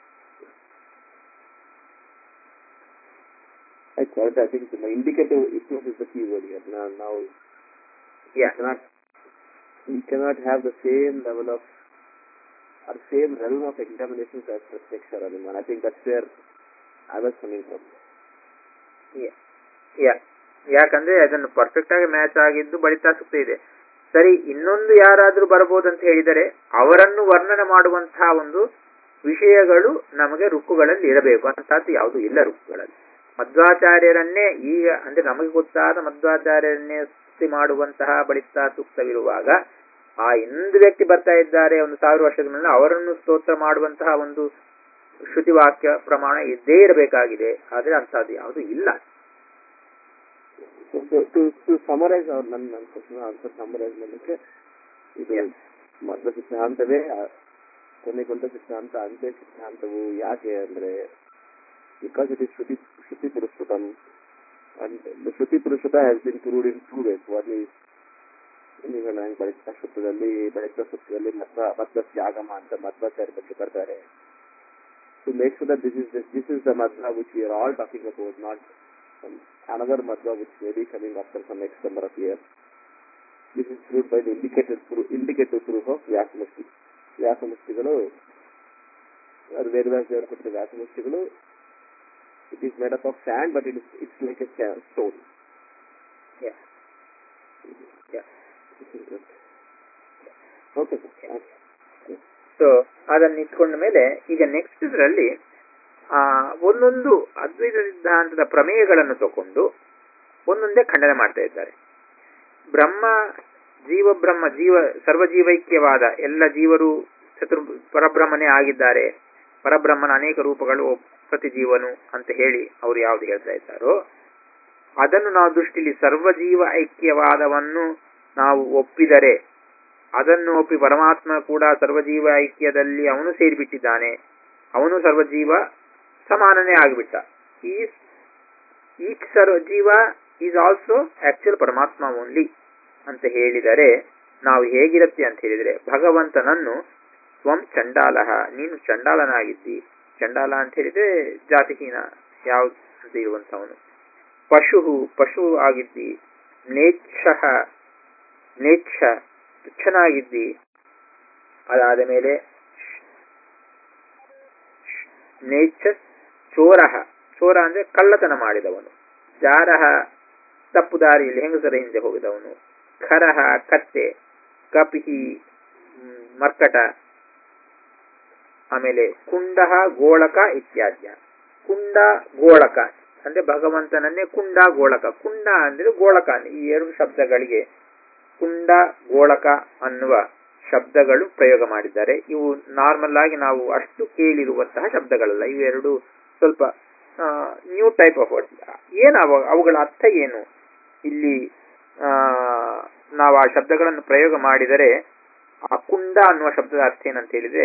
I thought I think the indicative proof is the key word here. Now, now yeah, cannot, we cannot have the same level of or same realm of examinations as Pratyaksha Ranima. I think that's where I was coming from. Yeah, yeah. ಯಾಕಂದ್ರೆ ಅದನ್ನು perfect ಆಗಿ match ಆಗಿದ್ದು ಬಳಿತಾ ಸುತ್ತ ಇದೆ. ಸರಿ, ಇನ್ನೊಂದು ಯಾರಾದ್ರೂ ಬರಬಹುದು ಅಂತ ಹೇಳಿದರೆ ಅವರನ್ನು ವರ್ಣನೆ ಮಾಡುವಂತಹ ಒಂದು ವಿಷಯಗಳು ನಮಗೆ ರುಕ್ಕುಗಳಲ್ಲಿ ಇರಬೇಕು ಅಂತದ್ದು ಯಾವುದು ಇಲ್ಲ ರುಕ್ಕುಗಳಲ್ಲಿ. ಮಧ್ವಾಚಾರ್ಯರನ್ನೇ ಈಗ ಅಂದ್ರೆ ನಮಗೆ ಗೊತ್ತಾದ ಮಧ್ವಾಚಾರ್ಯರನ್ನೇ ಸ್ತುತಿ ಮಾಡುವಂತಹ ಬಳಿತಾ ಸೂಕ್ತವಿರುವಾಗ ಆ ಇಂದು ವ್ಯಕ್ತಿ ಬರ್ತಾ ಇದ್ದಾರೆ ಒಂದು ಸಾವಿರ ವರ್ಷದ ಮೇಲೆ ಅವರನ್ನು ಸ್ತೋತ್ರ ಮಾಡುವಂತಹ ಒಂದು ಶ್ರುತಿವಾಕ್ಯ ಪ್ರಮಾಣ ಇದ್ದೇ ಇರಬೇಕಾಗಿದೆ. ಆದ್ರೆ ಅಂತಹದ್ದು ಯಾವುದು ಇಲ್ಲ. ಟು ಸಮರೈಸ್ ಅವ್ರು ನನ್ನ ನನ್ನ ಕ್ವಶನ್ ಆನ್ಸರ್ ಸಮರೈಸ್ ಮಾಡಲಿಕ್ಕೆ ಇದು ಮಧ್ವ ಸಿದ್ಧಾಂತವೇ ಕೊನೆಗೊಂಡ ಸಿದ್ಧಾಂತ ಅಂತ್ಯ ಸಿದ್ಧಾಂತವು ಯಾಕೆ ಅಂದ್ರೆ ಬಿಕಾಸ್ ಇಟ್ ಇಸ್ ಶ್ರುತಿ ಶ್ರುತಿ ಪುರುಷುತಂ ಅಂಡ್ ದ ಶ್ರುತಿ ಪುರುಷುತ has been proved in two ways. One is ಬಳಿಕ ಸೂತ್ರದಲ್ಲಿ ಬಳಿಕ ಸೂತ್ರದಲ್ಲಿ ಮಧ್ವ ಮಧ್ವಸ್ಯ ಆಗಮ ಅಂತ ಮಧ್ವಾಚಾರ್ಯ ಬಗ್ಗೆ ಬರ್ತಾರೆ. To make sure that this is this, this is the madhva which we are all talking about, not some another madhva which may be coming after some X number of years. This is proved by the indicated proof, indicative proof of Vyasamushti. Vyasamushtigalu, or Vedavasya Kutra Vyasamushtigalu, it is made up of sand, but it is it's like a stone. Yeah. Yeah. Okay. So ಅದನ್ನ ಇಟ್ಕೊಂಡ ಮೇಲೆ ಈಗ next ಇದರಲ್ಲಿ ಆ ಒಂದೊಂದು ಅದ್ವೈತ ಸಿದ್ಧಾಂತದ ಪ್ರಮೇಯಗಳನ್ನು ತಗೊಂಡು ಒಂದೊಂದೇ ಖಂಡನೆ ಮಾಡ್ತಾ ಇದ್ದಾರೆ. ಬ್ರಹ್ಮ ಜೀವ ಬ್ರಹ್ಮ ಜೀವ ಸರ್ವಜೀವೈಕ್ಯವಾದ ಎಲ್ಲ ಜೀವರು ಚತುರ್ ಪರಬ್ರಹ್ಮನೇ ಆಗಿದ್ದಾರೆ, ಪರಬ್ರಹ್ಮನ ಅನೇಕ ರೂಪಗಳು ಪ್ರತಿ ಜೀವನು ಅಂತ ಹೇಳಿ ಅವರು ಯಾವ್ದು ಹೇಳ್ತಾ ಇದ್ದಾರೋ ಅದನ್ನು ನಾವು ದೃಷ್ಟಿಲಿ ಸರ್ವಜೀವ ಐಕ್ಯವಾದವನ್ನು ನಾವು ಒಪ್ಪಿದರೆ, ಅದನ್ನು ಒಪ್ಪಿ ಪರಮಾತ್ಮ ಕೂಡ ಸರ್ವಜೀವ ಐಕ್ಯದಲ್ಲಿ ಅವನು ಸೇರಿಬಿಟ್ಟಿದ್ದಾನೆ, ಅವನು ಸರ್ವಜೀವ ಸಮಾನನೇ ಆಗಿಬಿಟ್ಟ. ಈ ಈಚ್ ಸರ್ವಜೀವ ಈಸ್ ಆಲ್ಸೋ ಆಕ್ಚುಯಲ್ ಪರಮಾತ್ಮ ಓನ್ಲಿ ಅಂತ ಹೇಳಿದರೆ ನಾವು ಹೇಗಿರುತ್ತೆ ಅಂತ ಹೇಳಿದರೆ, ಭಗವಂತನನ್ನು ಸ್ವಂ ಚಂಡಾಲಹ, ನೀನು ಚಂಡಾಲನಾಗಿದ್ದಿ. ಚಂಡಾಲ ಅಂತ ಹೇಳಿದ್ರೆ ಜಾತಿಹೀನ ಯಾವ್ದು ಅಂತ ಇರುವಂತವನು. ಪಶು ಪಶು ಆಗಿದ್ದಿ. ನೇಚ್ಛ ನೇಚ್ಛ ತುಚ್ಛನಾಗಿದ್ದಿ. ಅದಾದ ಮೇಲೆ ನೇಚ್ಛ ಚೋರಹ, ಚೋರ ಅಂದ್ರೆ ಕಳ್ಳತನ ಮಾಡಿದವನು. ಜಾರಹ ತಪ್ಪು ದಾರಿಯಲ್ಲಿ ಹೆಂಗಸರ ಹಿಂದೆ ಹೋಗಿದವನು. ಖರಹ ಕತ್ತೆ. ಕಪಿಹಿ ಮರ್ಕಟ. ಆಮೇಲೆ ಕುಂಡಹ ಗೋಳಕ ಇತ್ಯಾದ್ಯ. ಕುಂಡ ಗೋಳಕ ಅಂದ್ರೆ ಭಗವಂತನನ್ನೇ ಕುಂಡ ಗೋಳಕ. ಕುಂಡ ಅಂದ್ರೆ ಗೋಳಕ. ಈ ಎರಡು ಶಬ್ದಗಳಿಗೆ ಕುಂಡ ಗೋಳಕ ಅನ್ನುವ ಶಬ್ದಗಳು ಪ್ರಯೋಗ ಮಾಡಿದ್ದಾರೆ. ಇವು ನಾರ್ಮಲ್ ಆಗಿ ನಾವು ಅಷ್ಟು ಕೇಳಿರುವಂತಹ ಶಬ್ದಗಳಲ್ಲ. ಇವೆರಡು ಸ್ವಲ್ಪ ನ್ಯೂ ಟೈಪ್ ಆಫ್ ವರ್ಡ್ಸ್. ಏನು ಅವ ಅವುಗಳ ಅರ್ಥ ಏನು? ಇಲ್ಲಿ ಆ ನಾವು ಆ ಶಬ್ದಗಳನ್ನು ಪ್ರಯೋಗ ಮಾಡಿದರೆ ಆ ಕುಂಡ ಅನ್ನುವ ಶಬ್ದದ ಅರ್ಥ ಏನಂತ ಹೇಳಿದ್ರೆ,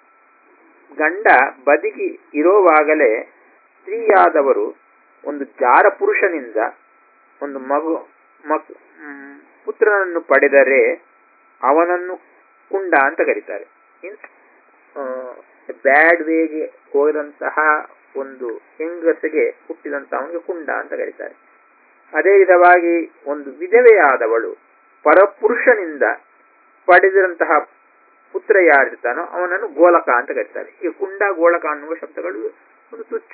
ಗಂಡ ಬದಿಗೆ ಇರೋವಾಗಲೇ ಸ್ತ್ರೀಯಾದವರು ಒಂದು ಜಾರ ಪುರುಷನಿಂದ ಒಂದು ಮಗು ಮಗು ಪುತ್ರನನ್ನು ಪಡೆದರೆ ಅವನನ್ನು ಕುಂಡ ಅಂತ ಕರೀತಾರೆ. ಮೀನ್ಸ್ ಬ್ಯಾಡ್ ವೇಗೆ ಹೋದಂತಹ ಒಂದು ಹೆಂಗಸಿಗೆ ಹುಟ್ಟಿದಂತಹ ಅವನಿಗೆ ಕುಂಡ ಅಂತ ಕರೀತಾರೆ. ಅದೇ ವಿಧವಾಗಿ ಒಂದು ವಿಧವೆಯಾದವಳು ಪರಪುರುಷನಿಂದ ಪಡೆದಿರಂತಹ ಪುತ್ರ ಯಾರಿರ್ತಾನೋ ಅವನನ್ನು ಗೋಲಕ ಅಂತ ಕರೀತಾರೆ. ಈ ಕುಂಡ ಗೋಳಕ ಅನ್ನುವ ಶಬ್ದಗಳು ಒಂದು ತುಚ್ಛ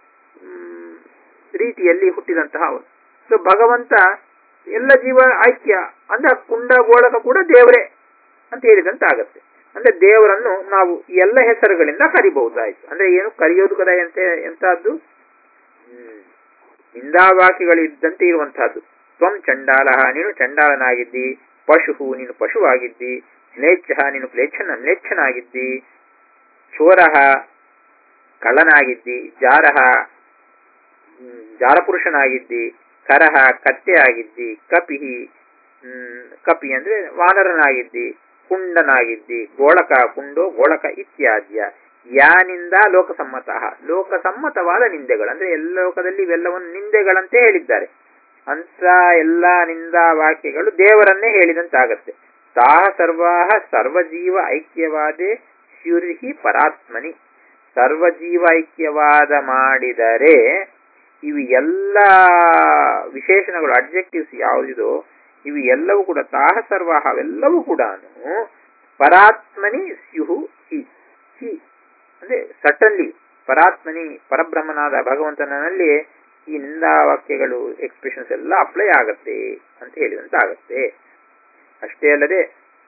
ರೀತಿಯಲ್ಲಿ ಹುಟ್ಟಿದಂತಹ ಅವನು. ಸೊ ಭಗವಂತ ಎಲ್ಲ ಜೀವ ಐಕ್ಯ ಅಂದ್ರೆ ಕುಂಡ ಗೋಳಕ ಕೂಡ ದೇವರೇ ಅಂತ ಹೇಳಿದಂತ ಆಗತ್ತೆ. ಅಂದ್ರೆ ದೇವರನ್ನು ನಾವು ಎಲ್ಲ ಹೆಸರುಗಳಿಂದ ಕರಿಬಹುದಾಯ್ತು. ಅಂದ್ರೆ ಏನು ಕರೆಯೋದು ಕದ ಎಂತ ಎಂತಹದ್ದು ಹ್ಮ್ ನಿಂದಾವಾಕ್ಯಗಳಿದ್ದಂತೆ ಇರುವಂತಹದ್ದು. ತ್ವಂ ಚಂಡಾಲಹ, ನೀನು ಚಂಡಾಲನಾಗಿದ್ದಿ. ಪಶು, ನೀನು ಪಶುವಾಗಿದ್ದಿ. ಮ್ಲೇಚ್ಛ, ನೀನು ಮ್ಲೇಚ್ಛನ ಮ್ಲೇಚ್ಛನಾಗಿದ್ದಿ. ಚೋರಹ, ಕಳ್ಳನಾಗಿದ್ದಿ. ಜಾರಹ, ಜಾರಪುರುಷನಾಗಿದ್ದಿ. ಕರಹ, ಕತ್ತೆ ಆಗಿದ್ದಿ. ಕಪಿಹಿ, ಹ್ಮ್ ಕಪಿ ಅಂದ್ರೆ ವಾನರನಾಗಿದ್ದಿ. ಕುಂಡನಾಗಿದ್ದಿ. ಗೋಳಕ, ಕುಂಡೋ ಗೋಳಕ ಇತ್ಯಾದ್ಯ. ಯಾನಿಂದ ಲೋಕಸಮ್ಮತ, ಲೋಕಸಮ್ಮತವಾದ ನಿಂದೆಗಳು ಅಂದ್ರೆ ಎಲ್ಲ ಲೋಕದಲ್ಲಿ ಇವೆಲ್ಲವನ್ನು ನಿಂದೆಗಳಂತೆ ಹೇಳಿದ್ದಾರೆ. ಅಂತ ಎಲ್ಲಾ ನಿಂದಾ ವಾಕ್ಯಗಳು ದೇವರನ್ನೇ ಹೇಳಿದಂತಾಗತ್ತೆ. ತಾಹ ಸರ್ವಾಹ ಸರ್ವಜೀವ ಐಕ್ಯವಾದೇ ಸ್ಯುರ್ಹಿ ಪರಾತ್ಮನಿ. ಸರ್ವಜೀವ ಐಕ್ಯವಾದ ಮಾಡಿದರೆ ಇವು ಎಲ್ಲ ವಿಶೇಷಣಗಳು ಅಡ್ಜೆಕ್ಟಿವ್ಸ್ ಯಾವುದಿದೋ ಇವು ಎಲ್ಲವೂ ಕೂಡ ತಾಹ ಸರ್ವಾಹ ಅವೆಲ್ಲವೂ ಕೂಡ ಪರಾತ್ಮನಿ ಸ್ಯುಹು ಹಿ ಹಿ ಅಂದ್ರೆ ಸಟನ್ಲಿ ಪರಾತ್ಮನಿ ಪರಬ್ರಹ್ಮನಾದ ಭಗವಂತನಲ್ಲಿ ಈ ನಿಂದಾವಾಕ್ಯಗಳು ಎಕ್ಸ್ಪ್ರೆಷನ್ಸ್ ಎಲ್ಲ ಅಪ್ಲೈ ಆಗತ್ತೆ ಅಂತ ಹೇಳಿದಂತ ಆಗತ್ತೆ. ಅಷ್ಟೇ ಅಲ್ಲದೆ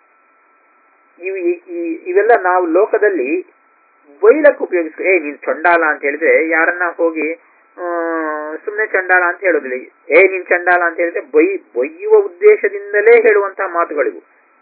ಇವು ಇವೆಲ್ಲ ನಾವು ಲೋಕದಲ್ಲಿ ಬೈಲಕ್ಕೆ ಉಪಯೋಗಿಸ್ಕೊ. ಏ ನೀನ್ ಚಂಡಾಲ ಅಂತ ಹೇಳಿದ್ರೆ ಯಾರನ್ನ ಹೋಗಿ ಸುಮ್ಮನೆ ಚಂಡಾಲ ಅಂತ ಹೇಳೋದಿಲ್ಲ. ಏ ನೀನ್ ಚಂಡಾಲ ಅಂತ ಹೇಳಿದ್ರೆ ಬೈ ಬೈಯುವ ಉದ್ದೇಶದಿಂದಲೇ ಹೇಳುವಂತಹ ಮಾತುಗಳಿವು.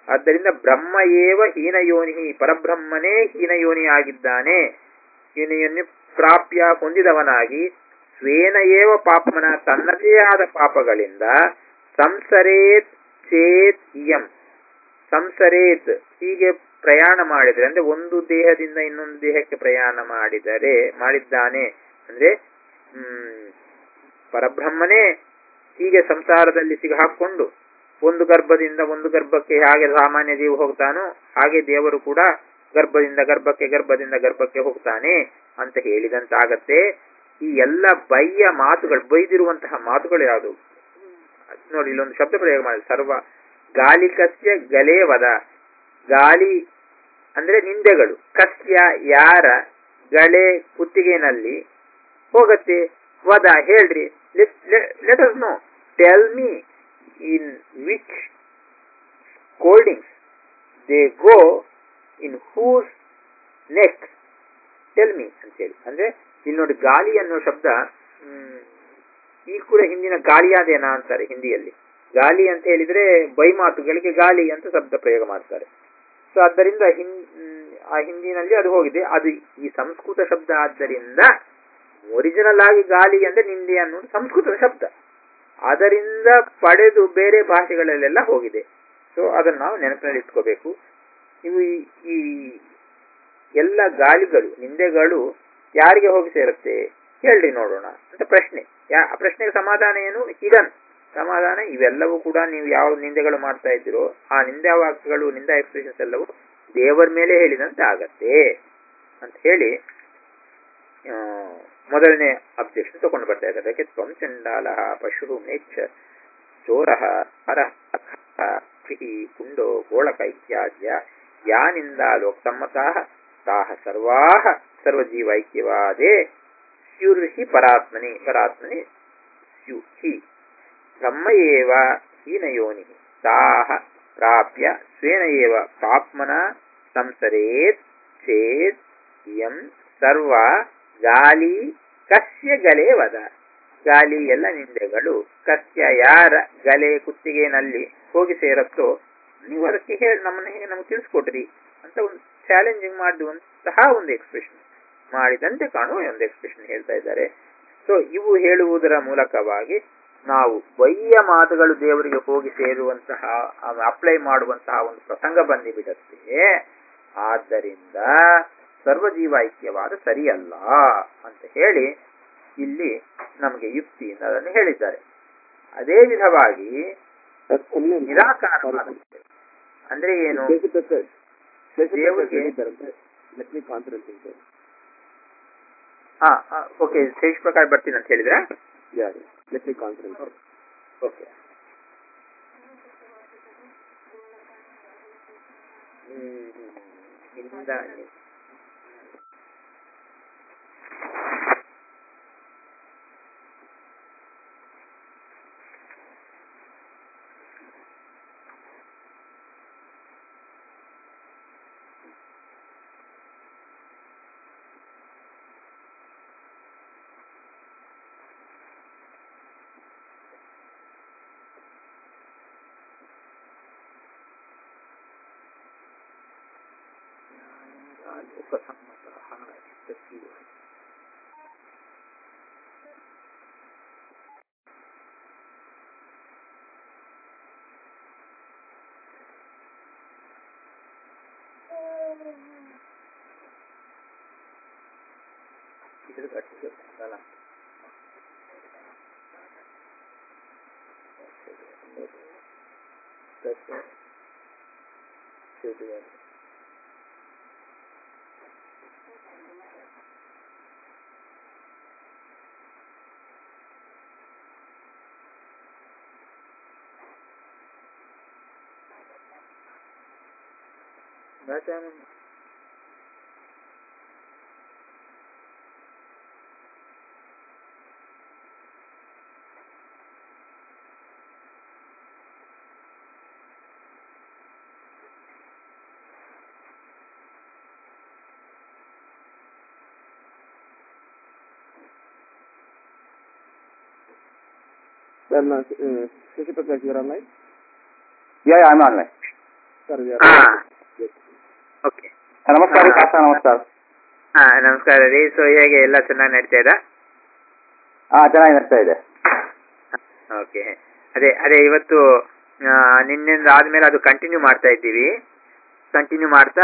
ಆದ್ದರಿಂದ ಬ್ರಹ್ಮ ಏವ ಹೀನಯೋನಿ, ಪರಬ್ರಹ್ಮನೇ ಹೀನಯೋನಿ ಆಗಿದ್ದಾನೆ. ಹೀನಯೋನಿ ಪ್ರಾಪ್ಯ ಹೊಂದಿದವನಾಗಿ ಸ್ವೇನ ಏವ ಪಾಪಮನ, ತನ್ನದೇ ಆದ ಪಾಪಗಳಿಂದ ಸಂಸರೇತ್ ಚೇತ್ ಇಯಂ, ಸಂಸರೇತ್ ಹೀಗೆ ಪ್ರಯಾಣ ಮಾಡಿದರೆ, ಅಂದ್ರೆ ಒಂದು ದೇಹದಿಂದ ಇನ್ನೊಂದು ದೇಹಕ್ಕೆ ಪ್ರಯಾಣ ಮಾಡಿದರೆ ಮಾಡಿದ್ದಾನೆ ಅಂದ್ರೆ ಹ್ಮ್ ಪರಬ್ರಹ್ಮನೇ ಹೀಗೆ ಸಂಸಾರದಲ್ಲಿ ಸಿಗಹಾಕೊಂಡು ಒಂದು ಗರ್ಭದಿಂದ ಒಂದು ಗರ್ಭಕ್ಕೆ ಹಾಗೆ ಸಾಮಾನ್ಯ ಜೀವ ಹೋಗ್ತಾನೋ ಹಾಗೆ ದೇವರು ಕೂಡ ಗರ್ಭದಿಂದ ಗರ್ಭಕ್ಕೆ ಗರ್ಭದಿಂದ ಗರ್ಭಕ್ಕೆ ಹೋಗ್ತಾನೆ ಅಂತ ಹೇಳಿದಂತಾಗತ್ತೆ. ಈ ಎಲ್ಲ ಬಯ್ಯ ಮಾತುಗಳು, ಬೈದಿರುವಂತಹ ಮಾತುಗಳು ಯಾವುದು ನೋಡಿ, ಇಲ್ಲೊಂದು ಶಬ್ದ ಪ್ರಯೋಗ ಮಾಡಿ, ಸರ್ವ ಗಾಲಿ ಕಸ್ಯ ಗಲೇ ವದ. ಗಾಲಿ ಅಂದ್ರೆ ನಿಂದೆಗಳು, ಕಸ್ಯ ಯಾರ, ಗಳೆ ಕುತ್ತಿಗೆನಲ್ಲಿ ಹೋಗತ್ತೆ, ವದ ಹೇಳ್ರಿ, let us know, tell me in which scoldings they go, in whose neck, tell me ಅಂತ ಹೇಳಿ. ಅಂದ್ರೆ ಇಲ್ಲಿ ನೋಡಿ, ಗಾಳಿ ಅನ್ನೋ ಶಬ್ದ ಹ್ಮ್ ಈ ಕೂಡ ಹಿಂದಿನ ಗಾಳಿಯಾದೇನಾ ಅಂತಾರೆ ಹಿಂದಿಯಲ್ಲಿ. ಗಾಳಿ ಅಂತ ಹೇಳಿದ್ರೆ ಬೈಮಾತುಗಳಿಗೆ ಗಾಳಿ ಅಂತ ಶಬ್ದ ಪ್ರಯೋಗ ಮಾಡ್ತಾರೆ. ಸೊ ಆದ್ದರಿಂದ ಹಿಂ ಆ ಹಿಂದಿನಲ್ಲಿ ಅದು ಹೋಗಿದೆ. ಅದು ಈ ಸಂಸ್ಕೃತ ಶಬ್ದ ಆದ್ದರಿಂದ ಒರಿಜಿನಲ್ ಆಗಿ ಗಾಳಿ ಅಂದ್ರೆ ನಿಂದೆ ಅನ್ನೋದು ಸಂಸ್ಕೃತದ ಶಬ್ದ, ಅದರಿಂದ ಪಡೆದು ಬೇರೆ ಭಾಷೆಗಳಲ್ಲೆಲ್ಲ ಹೋಗಿದೆ. ಸೊ ಅದನ್ನು ನಾವು ನೆನಪಿನಲ್ಲಿ ಇಟ್ಕೋಬೇಕು. ಇವು ಈ ಎಲ್ಲ ಗಾಳಿಗಳು ನಿಂದೆಗಳು ಯಾರಿಗೆ ಹೋಗಿ ಸೇರುತ್ತೆ ಹೇಳ್ರಿ ನೋಡೋಣ ಅಂತ ಪ್ರಶ್ನೆ. ಯಾ ಆ ಪ್ರಶ್ನೆಗೆ ಸಮಾಧಾನ ಏನು? ಹಿಡನ್ ಸಮಾಧಾನ. ಇವೆಲ್ಲವೂ ಕೂಡ ನೀವು ಯಾವ ನಿಂದೆಗಳು ಮಾಡ್ತಾ ಇದ್ದೀರೋ ಆ ನಿಂದಾ ವಾಕ್ಯಗಳು, ನಿಂದಾ ಎಕ್ಸ್ಪ್ರೆಷನ್ಸ್ ಎಲ್ಲವೂ ದೇವರ ಮೇಲೆ ಹೇಳಿದಂತೆ ಆಗತ್ತೆ ಅಂತ ಹೇಳಿ ಮೊದಲನೇ ಅಬ್ಜೆಕ್ಷನ್ ತಗೊಂಡು ಬರ್ತಾ ಇದ್ದಾರೆ. ಅದಕ್ಕೆ ತ್ವಂ ಚಂಡಾಲ ಪಶು ಮೇಚ್ಛ ಚೋರ ಹರ ಕುಂಡೋ ಗೋಳಕ ಇತ್ಯಾದ್ಯ ಯಾ ನಿಂದಾ ಲೋಕಸಮ್ಮತಾ ತಾಹ ಸರ್ವಾಹ ಸರ್ವಜೀವೈಕ್ಯವಾದೇ ಸ್ಯುರ್ಹಿ ಪರಾತ್ಮನಿ, ಪರಾತ್ಮನಿ ಸ್ಯು ಹಿ ಬ್ರಹ್ಮ ಏವ ಹೀನಯೋನಿ ತಾಹ ಪ್ರಾಪ್ಯ ಸ್ವೇನ ಏವ ಪಾಪ್ಮನ ಸಂಸರೇತ್ ಚೇತ್ ಇಯಂ ಸರ್ವ ಗಾಲಿ ಕಸ್ಯ ಗಲೆ ವದ. ಗಾಲಿ ಎಲ್ಲ ನಿಂದೆಗಳು ಕಸ್ಯ ಯಾರ ಗಲೆ ಕುತ್ತಿಗೆನಲ್ಲಿ ಹೋಗಿ ಸೇರತ್ತೋ ನೀವು ಅದಕ್ಕೆ ಹೇಳಿ ನಮ್ಮನ್ನ ಹೇಗೆ ನಮ್ಗೆ ತಿಳಿಸ್ಕೊಟ್ರಿ ಅಂತ ಒಂದು ಚಾಲೆಂಜಿಂಗ್ ಮಾಡುವಂತಹ ಒಂದು ಎಕ್ಸ್ಪ್ರೆಷನ್, ಮಾಡಿದಂತೆ ಕಾಣುವ ಒಂದು ಎಕ್ಸ್ಪ್ರೆಷನ್ ಹೇಳ್ತಾ ಇದ್ದಾರೆ. ಸೊ ಇವು ಹೇಳುವುದರ ಮೂಲಕವಾಗಿ ನಾವು ಬಯ್ಯ ಮಾತುಗಳು ದೇವರಿಗೆ ಹೋಗಿ ಸೇರುವಂತಹ ಅಪ್ಲೈ ಮಾಡುವಂತಹ ಒಂದು ಪ್ರಸಂಗ ಬಂದು ಬಿಡುತ್ತೆ. ಆದ್ದರಿಂದ ಸರ್ವಜೀವ ಐಕ್ಯವಾದ ಸರಿಯಲ್ಲ ಅಂತ ಹೇಳಿ ಇಲ್ಲಿ ನಮಗೆ ಯುಕ್ತಿಯಿಂದ ಅದನ್ನು ಹೇಳಿದ್ದಾರೆ. ಅದೇ ವಿಧವಾಗಿ ನಿರಾಕಾರ ಅಂದ್ರೆ ಏನು, ದೇವರಿಗೆ ಹಾ ಓಕೆ ಶೇಷ ಪ್ರಕಾರ ಬರ್ತೀನಿ ಅಂತ ಹೇಳಿದ್ರೆ ಓಕೆ ಇಂದ Bacan Then, uh, Shashi Prakash, you are online? Yeah, yeah, I'm online. ಹಾ ಓಕೆ ನಮಸ್ಕಾರ ರೀ ಕಾಸ, ನಮಸ್ಕಾರ. ಹಾ ನಮಸ್ಕಾರ ರೀ. ಸೊ ಹೇಗೆ ಎಲ್ಲ ಚೆನ್ನಾಗಿ ನಡೀತಾ ಇದೆ? ಹಾ ಚೆನ್ನಾಗಿ ನಡೀತಾ ಇದೆ. ಓಕೆ, ಅದೇ ಅದೇ ಇವತ್ತು ನಿನ್ನೆಂದ ಆದ್ಮೇಲೆ ಅದು ಕಂಟಿನ್ಯೂ ಮಾಡ್ತಾ ಇದ್ದೀವಿ. ಕಂಟಿನ್ಯೂ ಮಾಡ್ತಾ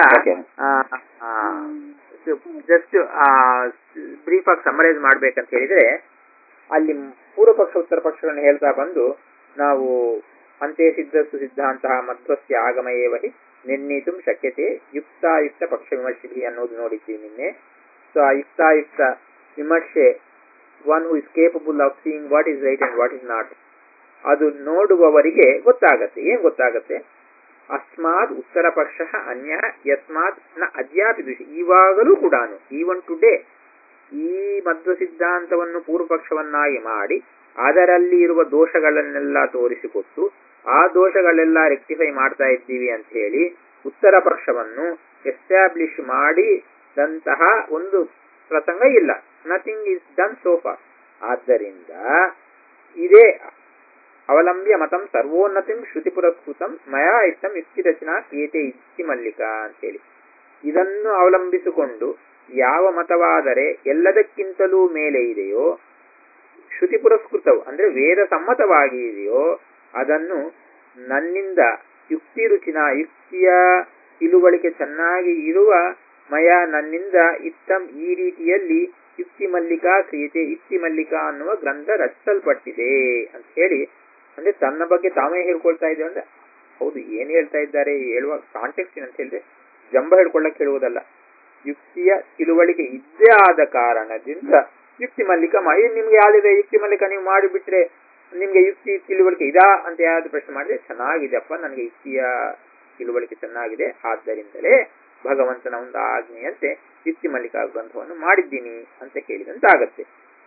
ಜಸ್ಟ್ ಬ್ರೀಫ್ ಆಗಿ ಸಮರೈಸ್ ಮಾಡ್ಬೇಕಂತ ಹೇಳಿದ್ರೆ, ಅಲ್ಲಿ ಪೂರ್ವ ಪಕ್ಷ ಉತ್ತರ ಪಕ್ಷಗಳನ್ನು ಹೇಳ್ತಾ ಬಂದು ನಾವು ಅಂತೆ ಸಿದ್ಧಸ್ತು ಸಿದ್ಧಾಂತ ಮಧ್ವಸ್ಯ ಆಗಮ ಏವ ಹಿ ನಿರ್ಣೀತು ಶಕ್ಯತೆ ಯುಕ್ತಾಯುಕ್ತ ಪಕ್ಷ ವಿಮರ್ಶಿ ಅನ್ನೋದು ನೋಡಿದ್ದೀವಿ ನಿನ್ನೆ. ಸೊ ಆ ಯುಕ್ತಾಯುಕ್ತ ವಿಮರ್ಶೆ, one who is capable of seeing what is right and what is not, ಅದು ನೋಡುವವರಿಗೆ ಗೊತ್ತಾಗತ್ತೆ. ಏನ್ ಗೊತ್ತಾಗತ್ತೆ? ಅಸ್ಮಾತ್ ಉತ್ತರ ಪಕ್ಷ ಅನ್ಯ ಯಸ್ಮಾತ್ ನ ಅದ್ಯಾಪಿ ದ್ವಿಷ. ಇವಾಗಲೂ ಕೂಡ ಈವನ್ ಟುಡೇ ಈ ಮಧ್ವ ಸಿದ್ಧಾಂತವನ್ನು ಪೂರ್ವ ಪಕ್ಷವನ್ನಾಗಿ ಮಾಡಿ ಅದರಲ್ಲಿ ಇರುವ ದೋಷಗಳನ್ನೆಲ್ಲ ತೋರಿಸಿಕೊಟ್ಟು ಆ ದೋಷಗಳೆಲ್ಲ ರೆಕ್ಟಿಫೈ ಮಾಡ್ತಾ ಇದ್ದೀವಿ ಅಂತ ಹೇಳಿ ಉತ್ತರ ಪಕ್ಷವನ್ನು ಎಸ್ಟಾಬ್ಲಿಷ್ ಮಾಡಿದಂತಹ ಒಂದು ಪ್ರಸಂಗ ಇಲ್ಲ. Nothing is done so far. ಆದ್ದರಿಂದ ಇದೇ ಅವಲಂಬ್ಯ ಮತಂ ಸರ್ವೋನ್ನತಿಂ ಶ್ರುತಿ ಪುರಸ್ಕೃತಂ ಮಯಾ ಇಷ್ಟಂ ಯುಕ್ತಿ ರಚನಾ ಕ್ರಿಯತೆ ಇತ್ತಿ ಮಲ್ಲಿಕಾ ಅಂತೇಳಿ, ಇದನ್ನು ಅವಲಂಬಿಸಿಕೊಂಡು ಯಾವ ಮತವಾದರೆ ಎಲ್ಲದಕ್ಕಿಂತಲೂ ಮೇಲೆ ಇದೆಯೋ, ಶ್ರುತಿ ಪುರಸ್ಕೃತವು ಅಂದ್ರೆ ವೇದ ಸಮ್ಮತವಾಗಿ ಇದೆಯೋ, ಅದನ್ನು ನನ್ನಿಂದ ಯುಕ್ತಿ ರುಚಿನ ಯುಕ್ತಿಯ ತಿಳುವಳಿಕೆ ಚೆನ್ನಾಗಿ ಇರುವ ಮಯ ನನ್ನಿಂದ ಇತ್ತಂ ಈ ರೀತಿಯಲ್ಲಿ ಯುಕ್ತಿ ಮಲ್ಲಿಕಾ ಕ್ರಿಯತೆ ಯುಕ್ತಿ ಮಲ್ಲಿಕಾ ಅನ್ನುವ ಗ್ರಂಥ ರಚಿಸಲ್ಪಟ್ಟಿದೆ ಅಂತ ಹೇಳಿ, ಅಂದ್ರೆ ತನ್ನ ಬಗ್ಗೆ ತಾವೇ ಹೇಳ್ಕೊಳ್ತಾ ಇದ್ದೇವೆ. ಅಂದ್ರೆ ಹೌದು, ಏನ್ ಹೇಳ್ತಾ ಇದ್ದಾರೆ ಹೇಳುವ ಕಾಂಟೆಕ್ಸ್ಟ್ ಏನಂತ ಹೇಳಿದ್ರೆ ಜಂಬ ಹೇಳ್ಕೊಳ್ಳಕ್ ಹೇಳುವುದಲ್ಲ, ಯುಕ್ತಿಯ ತಿಳುವಳಿಕೆ ಇದ್ದೇ ಆದ ಕಾರಣದಿಂದ ಯುಕ್ತಿ ಮಲ್ಲಿಕಾ ಮಾಡಿ. ನಿಮ್ಗೆ ಯಾವ್ದಿದೆ ಯುಕ್ತಿ ಮಲ್ಲಿಕಾ ನೀವು ಮಾಡಿಬಿಟ್ರೆ ನಿಮ್ಗೆ ಯುಕ್ತಿ ತಿಳುವಳಿಕೆ ಇದಾ ಅಂತ ಯಾವ್ದು ಪ್ರಶ್ನೆ ಮಾಡಿದ್ರೆ, ಚೆನ್ನಾಗಿದೆಪ್ಪ ನನಗೆ ಯುಕ್ತಿಯ ತಿಳುವಳಿಕೆ ಚೆನ್ನಾಗಿದೆ, ಆದ್ದರಿಂದಲೇ ಭಗವಂತನ ಒಂದು ಆಜ್ಞೆಯಂತೆ ಯುಕ್ತಿ ಮಲ್ಲಿಕಾ ಗ್ರಂಥವನ್ನು ಮಾಡಿದ್ದೀನಿ ಅಂತ ಕೇಳಿದಂತಾಗತ್ತೆ.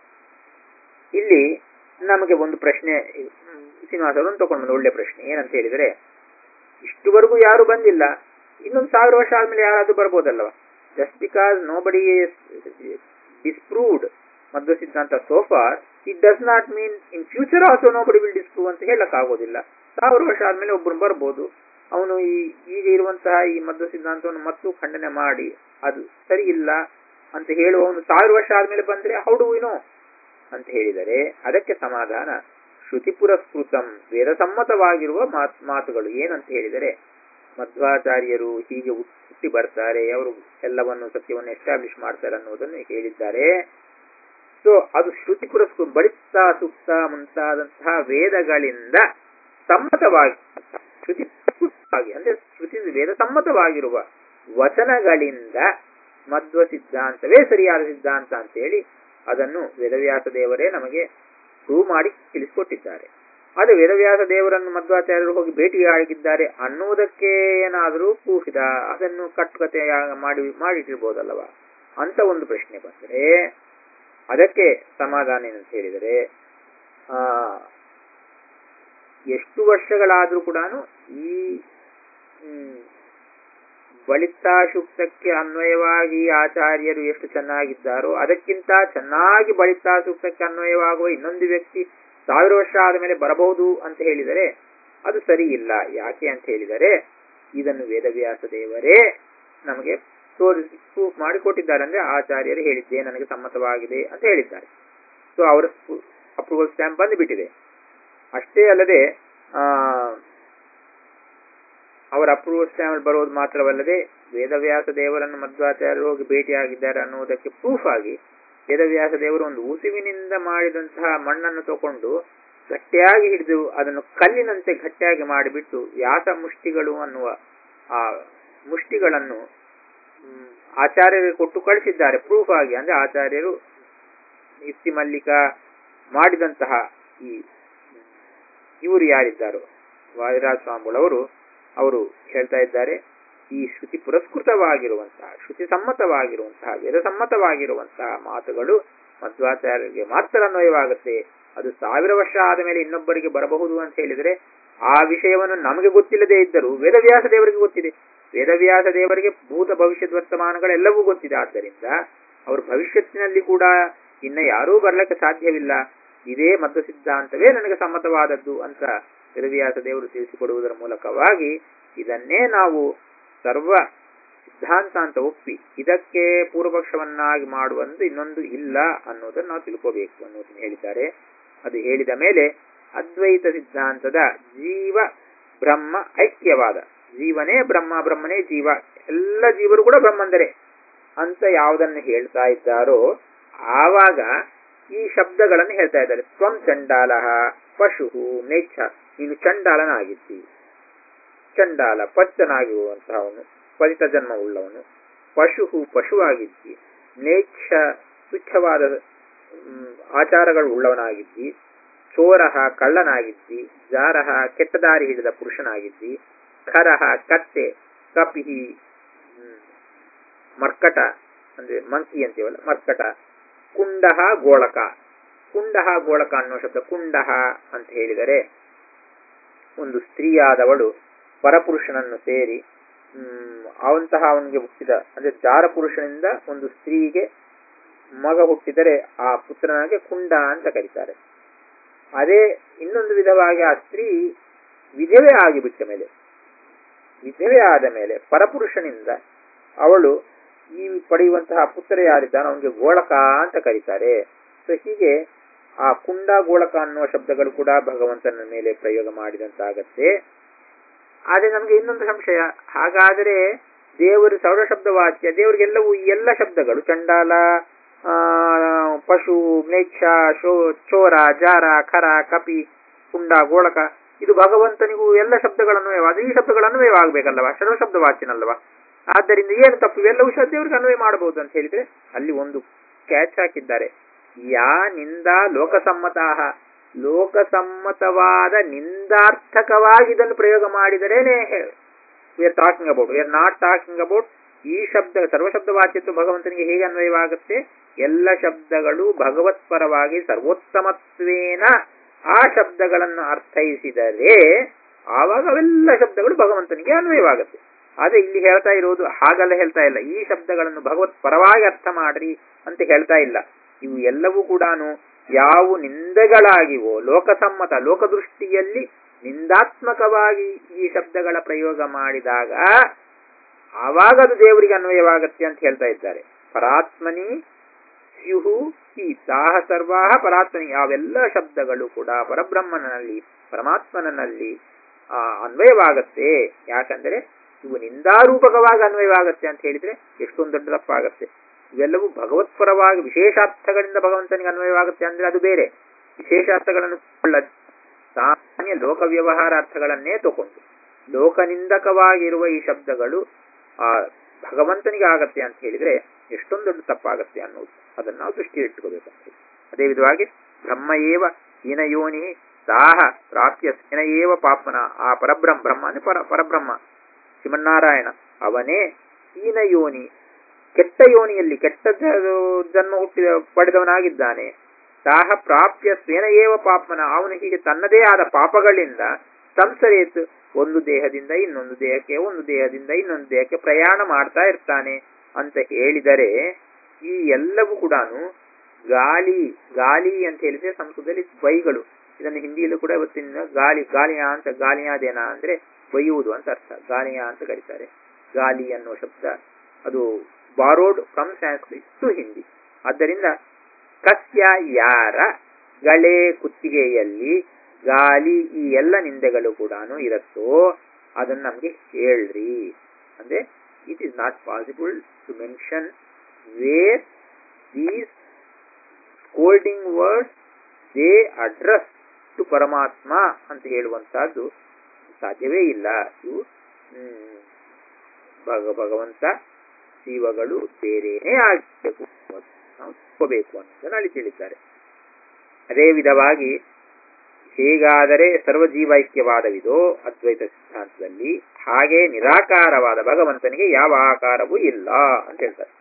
ಇಲ್ಲಿ ನಮಗೆ ಒಂದು ಪ್ರಶ್ನೆ ಶ್ರೀನಿವಾಸರು ತಗೊಂಡು ಬಂದ ಒಳ್ಳೆ ಪ್ರಶ್ನೆ ಏನಂತ ಹೇಳಿದ್ರೆ, ಇಷ್ಟುವರೆಗೂ ಯಾರು ಬಂದಿಲ್ಲ, ಇನ್ನೊಂದು ಸಾವಿರ ವರ್ಷ ಆದ್ಮೇಲೆ ಯಾರಾದ್ರೂ ಬರ್ಬೋದಲ್ವ? ಜಸ್ಟ್ ಬಿಕಾಸ್ ನೋ ಬಡಿ ಡಿಸ್ಪ್ರೂವ್ಡ್ ಮಧ್ವ ಸಿದ್ಧಾಂತ so far, it does not mean in future also nobody will disprove ಅಂತ ಹೇಳಕ್ ಆಗೋದಿಲ್ಲ. ಸಾವಿರ ವರ್ಷ ಆದ್ಮೇಲೆ ಒಬ್ಬರು ಬರ್ಬೋದು, ಅವನು ಈ ಈಗ ಇರುವಂತಹ ಈ ಮಧ್ವ ಸಿದ್ಧಾಂತವನ್ನು ಮತ್ತು ಖಂಡನೆ ಮಾಡಿ ಅದು ಸರಿ ಇಲ್ಲ ಅಂತ ಹೇಳುವವನು ಸಾವಿರ ವರ್ಷ ಆದ್ಮೇಲೆ ಬಂದ್ರೆ ಹೌ ಡು ವಿ ನೋ ಅಂತ ಹೇಳಿದರೆ, ಅದಕ್ಕೆ ಸಮಾಧಾನ ಶ್ರುತಿ ಪುರಸ್ಕೃತಂ ವೇದಸಮ್ಮತವಾಗಿರುವ ಮಾತ್ ಮಾತುಗಳು ಏನಂತ ಹೇಳಿದರೆ, ಮಧ್ವಾಚಾರ್ಯರು ಹೀಗೆ ಹುಟ್ಟಿ ಬರ್ತಾರೆ, ಅವರು ಎಲ್ಲವನ್ನು ಸತ್ಯವನ್ನು ಎಸ್ಟಾಬ್ಲಿಷ್ ಮಾಡ್ತಾರೆ ಅನ್ನೋದನ್ನು ಹೇಳಿದ್ದಾರೆ. ಸೊ ಅದು ಶ್ರುತಿ ಪುರಸ್ಕೃತ ಬಳಿತಾ ಸೂಕ್ತ ಮುಂತಾದಂತಹ ವೇದಗಳಿಂದ ಸಮ್ಮತವಾಗಿ ಶ್ರುತಿ ಪುರಸ್ಕೃತವಾಗಿ ಅಂದ್ರೆ ಶ್ರುತಿ ವೇದ ಸಮ್ಮತವಾಗಿರುವ ವಚನಗಳಿಂದ ಮಧ್ವ ಸಿದ್ಧಾಂತವೇ ಸರಿಯಾದ ಸಿದ್ಧಾಂತ ಅಂತ ಹೇಳಿ ಅದನ್ನು ವೇದವ್ಯಾಸ ದೇವರೇ ನಮಗೆ ಪ್ರೂವ್ ಮಾಡಿ ತಿಳಿಸಿಕೊಟ್ಟಿದ್ದಾರೆ. ಅದು ವೇದವ್ಯಾಸ ದೇವರನ್ನು ಮಧ್ವಾಚಾರ್ಯರು ಹೋಗಿ ಭೇಟಿಯಾಗಿದ್ದಾರೆ ಅನ್ನುವುದಕ್ಕೆ ಏನಾದರೂ ಪ್ರೂಫ್ ಇದ? ಅದನ್ನು ಕಟ್ಟುಕತೆ ಮಾಡಿ ಮಾಡಿಟ್ಟಿರ್ಬೋದಲ್ಲವಾ ಅಂತ ಒಂದು ಪ್ರಶ್ನೆ ಬಂದರೆ, ಅದಕ್ಕೆ ಸಮಾಧಾನ ಏನಂತ ಹೇಳಿದರೆ, ಆ ಎಷ್ಟು ವರ್ಷಗಳಾದ್ರೂ ಕೂಡ ಈ ಬಳಿತಾ ಸೂಕ್ತಕ್ಕೆ ಅನ್ವಯವಾಗಿ ಆಚಾರ್ಯರು ಎಷ್ಟು ಚೆನ್ನಾಗಿದ್ದಾರೋ ಅದಕ್ಕಿಂತ ಚೆನ್ನಾಗಿ ಬಳಿತಾ ಸೂಕ್ತಕ್ಕೆ ಅನ್ವಯವಾಗುವ ಇನ್ನೊಂದು ವ್ಯಕ್ತಿ ಸಾವಿರ ವರ್ಷ ಆದ ಮೇಲೆ ಬರಬಹುದು ಅಂತ ಹೇಳಿದರೆ ಅದು ಸರಿ ಇಲ್ಲ. ಯಾಕೆ ಅಂತ ಹೇಳಿದರೆ, ಇದನ್ನು ವೇದವ್ಯಾಸ ದೇವರೇ ನಮಗೆ ತೋರಿಸಿ ಪ್ರೂಫ್ ಮಾಡಿಕೊಟ್ಟಿದ್ದಾರೆ. ಅಂದ್ರೆ ಆಚಾರ್ಯರು ಹೇಳಿದ್ದೆ ನನಗೆ ಸಮ್ಮತವಾಗಿದೆ ಅಂತ ಹೇಳಿದ್ದಾರೆ. ಸೊ ಅವರ ಅಪ್ರೂವಲ್ ಸ್ಟ್ಯಾಂಪ್ ಬಂದುಬಿಟ್ಟಿದೆ. ಅಷ್ಟೇ ಅಲ್ಲದೆ ಆ ಅವರ ಅಪ್ರೂವಲ್ ಸ್ಟ್ಯಾಂಪ್ ಬರೋದು ಮಾತ್ರವಲ್ಲದೆ ವೇದವ್ಯಾಸ ದೇವರನ್ನು ಮಧ್ವಾಚಾರ್ಯರು ಹೋಗಿ ಭೇಟಿಯಾಗಿದ್ದಾರೆ ಅನ್ನುವುದಕ್ಕೆ ಪ್ರೂಫ್ ಆಗಿ ವೇದವ್ಯಾಸ ದೇವರು ಒಂದು ಉಸುವಿನಿಂದ ಮಾಡಿದಂತಹ ಮಣ್ಣನ್ನು ತಗೊಂಡು ಗಟ್ಟಿಯಾಗಿ ಹಿಡಿದು ಅದನ್ನು ಕಲ್ಲಿನಂತೆ ಗಟ್ಟಿಯಾಗಿ ಮಾಡಿಬಿಟ್ಟು ವ್ಯಾಸ ಮುಷ್ಟಿಗಳು ಅನ್ನುವ ಆ ಮುಷ್ಟಿಗಳನ್ನು ಆಚಾರ್ಯರಿಗೆ ಕೊಟ್ಟು ಕಳಿಸಿದ್ದಾರೆ ಪ್ರೂಫ್ ಆಗಿ. ಅಂದ್ರೆ ಆಚಾರ್ಯರು ಯುಕ್ತಿ ಮಲ್ಲಿಕಾ ಮಾಡಿದಂತಹ ಈ ಇವರು ಯಾರಿದ್ದಾರೋ ವಾದಿರಾಜ ಸ್ವಾಮಿಗಳವರು ಅವರು ಹೇಳ್ತಾ ಇದ್ದಾರೆ, ಈ ಶ್ರುತಿ ಪುರಸ್ಕೃತವಾಗಿರುವಂತಹ ಶ್ರುತಿ ಸಮ್ಮತವಾಗಿರುವಂತಹ ವೇದ ಸಮ್ಮತವಾಗಿರುವಂತಹ ಮಾತುಗಳು ಮಧ್ವಾಚಾರ್ಯರಿಗೆ ಮಾತ್ರ ಅನ್ವಯವಾಗುತ್ತೆ. ಅದು ಸಾವಿರ ವರ್ಷ ಆದ ಮೇಲೆ ಇನ್ನೊಬ್ಬರಿಗೆ ಬರಬಹುದು ಅಂತ ಹೇಳಿದರೆ ಆ ವಿಷಯವನ್ನು ನಮಗೆ ಗೊತ್ತಿಲ್ಲದೆ ಇದ್ದರೂ ವೇದವ್ಯಾಸ ದೇವರಿಗೆ ಗೊತ್ತಿದೆ. ವೇದವ್ಯಾಸ ದೇವರಿಗೆ ಭೂತ ಭವಿಷ್ಯದ ವರ್ತಮಾನಗಳೆಲ್ಲವೂ ಗೊತ್ತಿದೆ. ಆದ್ದರಿಂದ ಅವರು ಭವಿಷ್ಯತ್ತಿನಲ್ಲಿ ಕೂಡ ಇನ್ನ ಯಾರೂ ಬರ್ಲಿಕ್ಕೆ ಸಾಧ್ಯವಿಲ್ಲ, ಇದೇ ಮಧ್ವ ಸಿದ್ಧಾಂತವೇ ನನಗೆ ಸಮ್ಮತವಾದದ್ದು ಅಂತ ವೇದವ್ಯಾಸ ದೇವರು ತಿಳಿಸಿಕೊಡುವುದರ ಮೂಲಕವಾಗಿ ಇದನ್ನೇ ನಾವು ಸರ್ವ ಸಿದ್ಧಾಂತ ಅಂತ ಒಪ್ಪಿ ಇದಕ್ಕೆ ಪೂರ್ವಪಕ್ಷವನ್ನಾಗಿ ಮಾಡುವಂದು ಇನ್ನೊಂದು ಇಲ್ಲ ಅನ್ನೋದನ್ನು ನಾವು ತಿಳ್ಕೋಬೇಕು ಅನ್ನೋದನ್ನು ಹೇಳಿದ್ದಾರೆ. ಅದು ಹೇಳಿದ ಮೇಲೆ ಅದ್ವೈತ ಸಿದ್ಧಾಂತದ ಜೀವ ಬ್ರಹ್ಮ ಐಕ್ಯವಾದ, ಜೀವನೇ ಬ್ರಹ್ಮ, ಬ್ರಹ್ಮನೇ ಜೀವ, ಎಲ್ಲ ಜೀವರು ಕೂಡ ಬ್ರಹ್ಮಂದರೆ ಅಂತ ಯಾವುದನ್ನು ಹೇಳ್ತಾ ಇದ್ದಾರೋ ಆವಾಗ ಈ ಶಬ್ದಗಳನ್ನು ಹೇಳ್ತಾ ಇದ್ದಾರೆ. ತ್ವಂ ಚಂಡಾಲ ಪಶು ಮೇಚ್ಛ, ನೀನು ಚಂಡಾಲನಾಗಿದ್ದಿ, ಚಂಡಾಲ ಪಚ್ಚನಾಗಿರುವಂತಹವನು, ಪತಿತ ಜನ್ಮ ಉಳ್ಳವನು. ಪಶು ಪಶುವಾಗಿದ್ದಿ, ನೇಚ್ಛ ತುಚ್ಛವಾದ ಆಚಾರಗಳು ಉಳ್ಳವನಾಗಿದ್ದಿ, ಚೋರಹ ಕಳ್ಳನಾಗಿದ್ದಿ, ಜಾರಹ ಕೆಟ್ಟದಾರಿ ಹಿಡಿದ ಪುರುಷನಾಗಿದ್ದಿ, ಖರಹ ಕತ್ತೆ, ಕಪಿಹಿ ಮರ್ಕಟ ಅಂದ್ರೆ ಮಂಕಿ ಅಂತೀವಲ್ಲ ಮರ್ಕಟ, ಕುಂಡಹ ಗೋಳಕ. ಕುಂಡಹ ಗೋಳಕ ಅನ್ನೋ ಶಬ್ದ, ಕುಂಡಹ ಅಂತ ಹೇಳಿದರೆ ಒಂದು ಸ್ತ್ರೀಯಾದವಳು ಪರಪುರುಷನನ್ನು ಸೇರಿ ಹ್ಮ್ ಅವಂತಹ ಅವನಿಗೆ ಹುಟ್ಟಿದ ಅಂದ್ರೆ ಜಾರ ಪುರುಷನಿಂದ ಒಂದು ಸ್ತ್ರೀಗೆ ಮಗ ಹುಟ್ಟಿದರೆ ಆ ಪುತ್ರನಿಗೆ ಕುಂಡ ಅಂತ ಕರೀತಾರೆ. ಅದೇ ಇನ್ನೊಂದು ವಿಧವಾಗಿ ಆ ಸ್ತ್ರೀ ವಿಧವೆ ಆಗಿಬಿಟ್ಟ ಮೇಲೆ, ವಿಧವೆ ಆದ ಮೇಲೆ ಪರಪುರುಷನಿಂದ ಅವಳು ಈ ಪಡೆಯುವಂತಹ ಪುತ್ರ ಯಾರಿದ್ದಾನೋ ಅವನಿಗೆ ಗೋಳಕ ಅಂತ ಕರೀತಾರೆ. ಸೊ ಹೀಗೆ ಆ ಕುಂಡ ಗೋಳಕ ಅನ್ನುವ ಶಬ್ದಗಳು ಕೂಡ ಭಗವಂತನ ಮೇಲೆ ಪ್ರಯೋಗ ಮಾಡಿದಂತಾಗತ್ತೆ. ಆದ್ರೆ ನಮ್ಗೆ ಇನ್ನೊಂದು ಸಂಶಯ, ಹಾಗಾದರೆ ದೇವರು ಸರ್ವ ಶಬ್ದವಾಚ್ಯ, ದೇವರಿಗೆಲ್ಲವೂ ಈ ಎಲ್ಲ ಶಬ್ದಗಳು ಚಂಡಾಲ, ಆ ಪಶು, ಮೇಚ್ಛ, ಶೋ ಚೋರ, ಜಾರ, ಖರ, ಕಪಿ, ಕುಂಡ, ಗೋಳಕ, ಇದು ಭಗವಂತನಿಗೂ ಎಲ್ಲ ಶಬ್ದಗಳ ಅನ್ವಯವಾದ ಈ ಶಬ್ದಗಳ ಅನ್ವಯವಾಗಬೇಕಲ್ಲವಾ, ಸರ್ವ ಶಬ್ದವಾಚ್ಯನಲ್ಲವಾ? ಆದ್ದರಿಂದ ಏನು ತಪ್ಪು, ಇವೆಲ್ಲವೂ ದೇವರಿಗೆ ಅನ್ವಯ ಮಾಡಬಹುದು ಅಂತ ಹೇಳಿದ್ರೆ ಅಲ್ಲಿ ಒಂದು ಕ್ಯಾಚ್ ಹಾಕಿದ್ದಾರೆ. ಯಾ ನಿಂದ ಲೋಕಸಮ್ಮತಾಹ, ಲೋಕಸಮ್ಮತವಾದ ನಿಂದಾರ್ಥಕವಾಗಿ ಇದನ್ನು ಪ್ರಯೋಗ ಮಾಡಿದರೇನೆ we are talking about, we are not talking about ಈ ಶಬ್ದ ಸರ್ವಶಬ್ದ ವಾಚ್ಯತ್ವ ಭಗವಂತನಿಗೆ ಹೇಗೆ ಅನ್ವಯವಾಗುತ್ತೆ. ಎಲ್ಲ ಶಬ್ದಗಳು ಭಗವತ್ಪರವಾಗಿ ಸರ್ವೋತ್ತಮತ್ವೇನ ಆ ಶಬ್ದಗಳನ್ನು ಅರ್ಥೈಸಿದರೆ ಆವಾಗ ಅವೆಲ್ಲ ಶಬ್ದಗಳು ಭಗವಂತನಿಗೆ ಅನ್ವಯವಾಗುತ್ತೆ. ಆದ್ರೆ ಇಲ್ಲಿ ಹೇಳ್ತಾ ಇರೋದು ಹಾಗಲ್ಲ, ಹೇಳ್ತಾ ಇಲ್ಲ ಈ ಶಬ್ದಗಳನ್ನು ಭಗವತ್ ಪರವಾಗಿ ಅರ್ಥ ಮಾಡ್ರಿ ಅಂತ ಹೇಳ್ತಾ ಇಲ್ಲ. ಇವು ಎಲ್ಲವೂ ಕೂಡ ಯಾವ ನಿಂದೆಗಳಾಗಿವೋ ಲೋಕಸಮ್ಮತ, ಲೋಕದೃಷ್ಟಿಯಲ್ಲಿ ನಿಂದಾತ್ಮಕವಾಗಿ ಈ ಶಬ್ದಗಳ ಪ್ರಯೋಗ ಮಾಡಿದಾಗ ಆವಾಗ ಅದು ದೇವರಿಗೆ ಅನ್ವಯವಾಗತ್ತೆ ಅಂತ ಹೇಳ್ತಾ ಇದ್ದಾರೆ. ಪರಾತ್ಮನಿ ಸ್ಯುಹು ಹಿ ತಾಹ ಸರ್ವಾಹ ಪರಾತ್ಮನಿ, ಯಾವೆಲ್ಲ ಶಬ್ದಗಳು ಕೂಡ ಪರಬ್ರಹ್ಮನಲ್ಲಿ ಪರಮಾತ್ಮನಲ್ಲಿ ಆ ಅನ್ವಯವಾಗತ್ತೆ. ಯಾಕಂದ್ರೆ ಇವು ನಿಂದಾರೂಪಕವಾಗಿ ಅನ್ವಯವಾಗತ್ತೆ ಅಂತ ಹೇಳಿದ್ರೆ ಎಷ್ಟೊಂದು ದೊಡ್ಡ ತಪ್ಪಾಗತ್ತೆ. ಇವೆಲ್ಲವೂ ಭಗವತ್ಪರವಾಗಿ ವಿಶೇಷಾರ್ಥಗಳಿಂದ ಭಗವಂತನಿಗೆ ಅನ್ವಯವಾಗುತ್ತೆ ಅಂದ್ರೆ ಅದು ಬೇರೆ. ವಿಶೇಷಾರ್ಥಗಳನ್ನು ಸಾಮಾನ್ಯ ಲೋಕ ವ್ಯವಹಾರ ಅರ್ಥಗಳನ್ನೇ ತಗೊಂಡು ಲೋಕನಿಂದಕವಾಗಿರುವ ಈ ಶಬ್ದಗಳು ಆ ಭಗವಂತನಿಗೆ ಆಗತ್ತೆ ಅಂತ ಹೇಳಿದ್ರೆ ಎಷ್ಟೊಂದು ದೊಡ್ಡ ತಪ್ಪಾಗತ್ತೆ ಅನ್ನೋದು ಅದನ್ನು ನಾವು ದೃಷ್ಟಿಯಿಟ್ಟುಕೋಬೇಕಂತ. ಅದೇ ವಿಧವಾಗಿ ಬ್ರಹ್ಮ ಏವ ಹೀನಯೋನಿ ತಾಹ ಪ್ರಾಪ್ಯ ಹೀನ ಏವ ಪಾಪನ, ಆ ಪರಬ್ರಹ್ಮ ಬ್ರಹ್ಮ ಅಂದ್ರೆ ಪರ ಪರಬ್ರಹ್ಮ ಶ್ರೀಮನ್ನಾರಾಯಣ ಅವನೇ ಹೀನ ಯೋನಿ, ಕೆಟ್ಟ ಯೋನಿಯಲ್ಲಿ ಕೆಟ್ಟ ಜನ್ಮ ಹುಟ್ಟಿದ ಪಡೆದವನಾಗಿದ್ದಾನೆ. ತಾಹ ಪ್ರಾಪ್ಯ ಸ್ವೇನ ಏವ ಪಾಪನ, ಅವನು ಹೀಗೆ ತನ್ನದೇ ಆದ ಪಾಪಗಳಿಂದ ಸಂಸರೇತ್, ಒಂದು ದೇಹದಿಂದ ಇನ್ನೊಂದು ದೇಹಕ್ಕೆ, ಒಂದು ದೇಹದಿಂದ ಇನ್ನೊಂದು ದೇಹಕ್ಕೆ ಪ್ರಯಾಣ ಮಾಡ್ತಾ ಇರ್ತಾನೆ ಅಂತ ಹೇಳಿದರೆ ಈ ಎಲ್ಲವೂ ಕೂಡ ಗಾಳಿ, ಗಾಳಿ ಅಂತ ಹೇಳಿದ್ರೆ ಸಂಸ್ಕೃತದಲ್ಲಿ ಬೈಗಳು, ಇದನ್ನು ಹಿಂದಿಯಲ್ಲೂ ಕೂಡ ಇವತ್ತಿನ ಗಾಳಿ ಗಾಳಿಯ ಅಂತ ಗಾಳಿಯಾದೇನ ಅಂದ್ರೆ ಬೈಯುವುದು ಅಂತ ಅರ್ಥ, ಗಾಳಿಯ ಅಂತ ಕರೀತಾರೆ. ಗಾಳಿ ಅನ್ನೋ ಶಬ್ದ ಅದು borrowed from Sanskrit to Hindi. ಆದ್ದರಿಂದ ಕಸ್ಯ ಯಾರ ಗಳೆ ಕುತ್ತಿಗೆಯಲ್ಲಿ ಗಾಳಿ ಈ ಎಲ್ಲ ನಿಂದೆಗಳು ಕೂಡ ಇರುತ್ತೋ ಅದನ್ನ ನಮ್ಗೆ ಹೇಳ್ರಿ ಅಂದ್ರೆ it is not possible to mention where these scolding words they address to ಪರಮಾತ್ಮ ಅಂತ ಹೇಳುವಂತಹದ್ದು ಸಾಧ್ಯವೇ ಇಲ್ಲ. ಇವು ಭಗ ಭಗವಂತ ಜೀವಗಳು ಬೇರೆನೇ ಆಗಬೇಕು, ನಾವು ಒಪ್ಪಬೇಕು ಅನ್ನೋದನ್ನು ಅಲ್ಲಿ ತಿಳಿದ್ದಾರೆ. ಅದೇ ವಿಧವಾಗಿ ಹೇಗಾದರೆ ಸರ್ವಜೀವೈಕ್ಯವಾದವಿದೋ ಅದ್ವೈತ ಸಿದ್ಧಾಂತದಲ್ಲಿ, ಹಾಗೆ ನಿರಾಕಾರವಾದ ಭಗವಂತನಿಗೆ ಯಾವ ಆಕಾರವೂ ಇಲ್ಲ ಅಂತ ಹೇಳ್ತಾರೆ.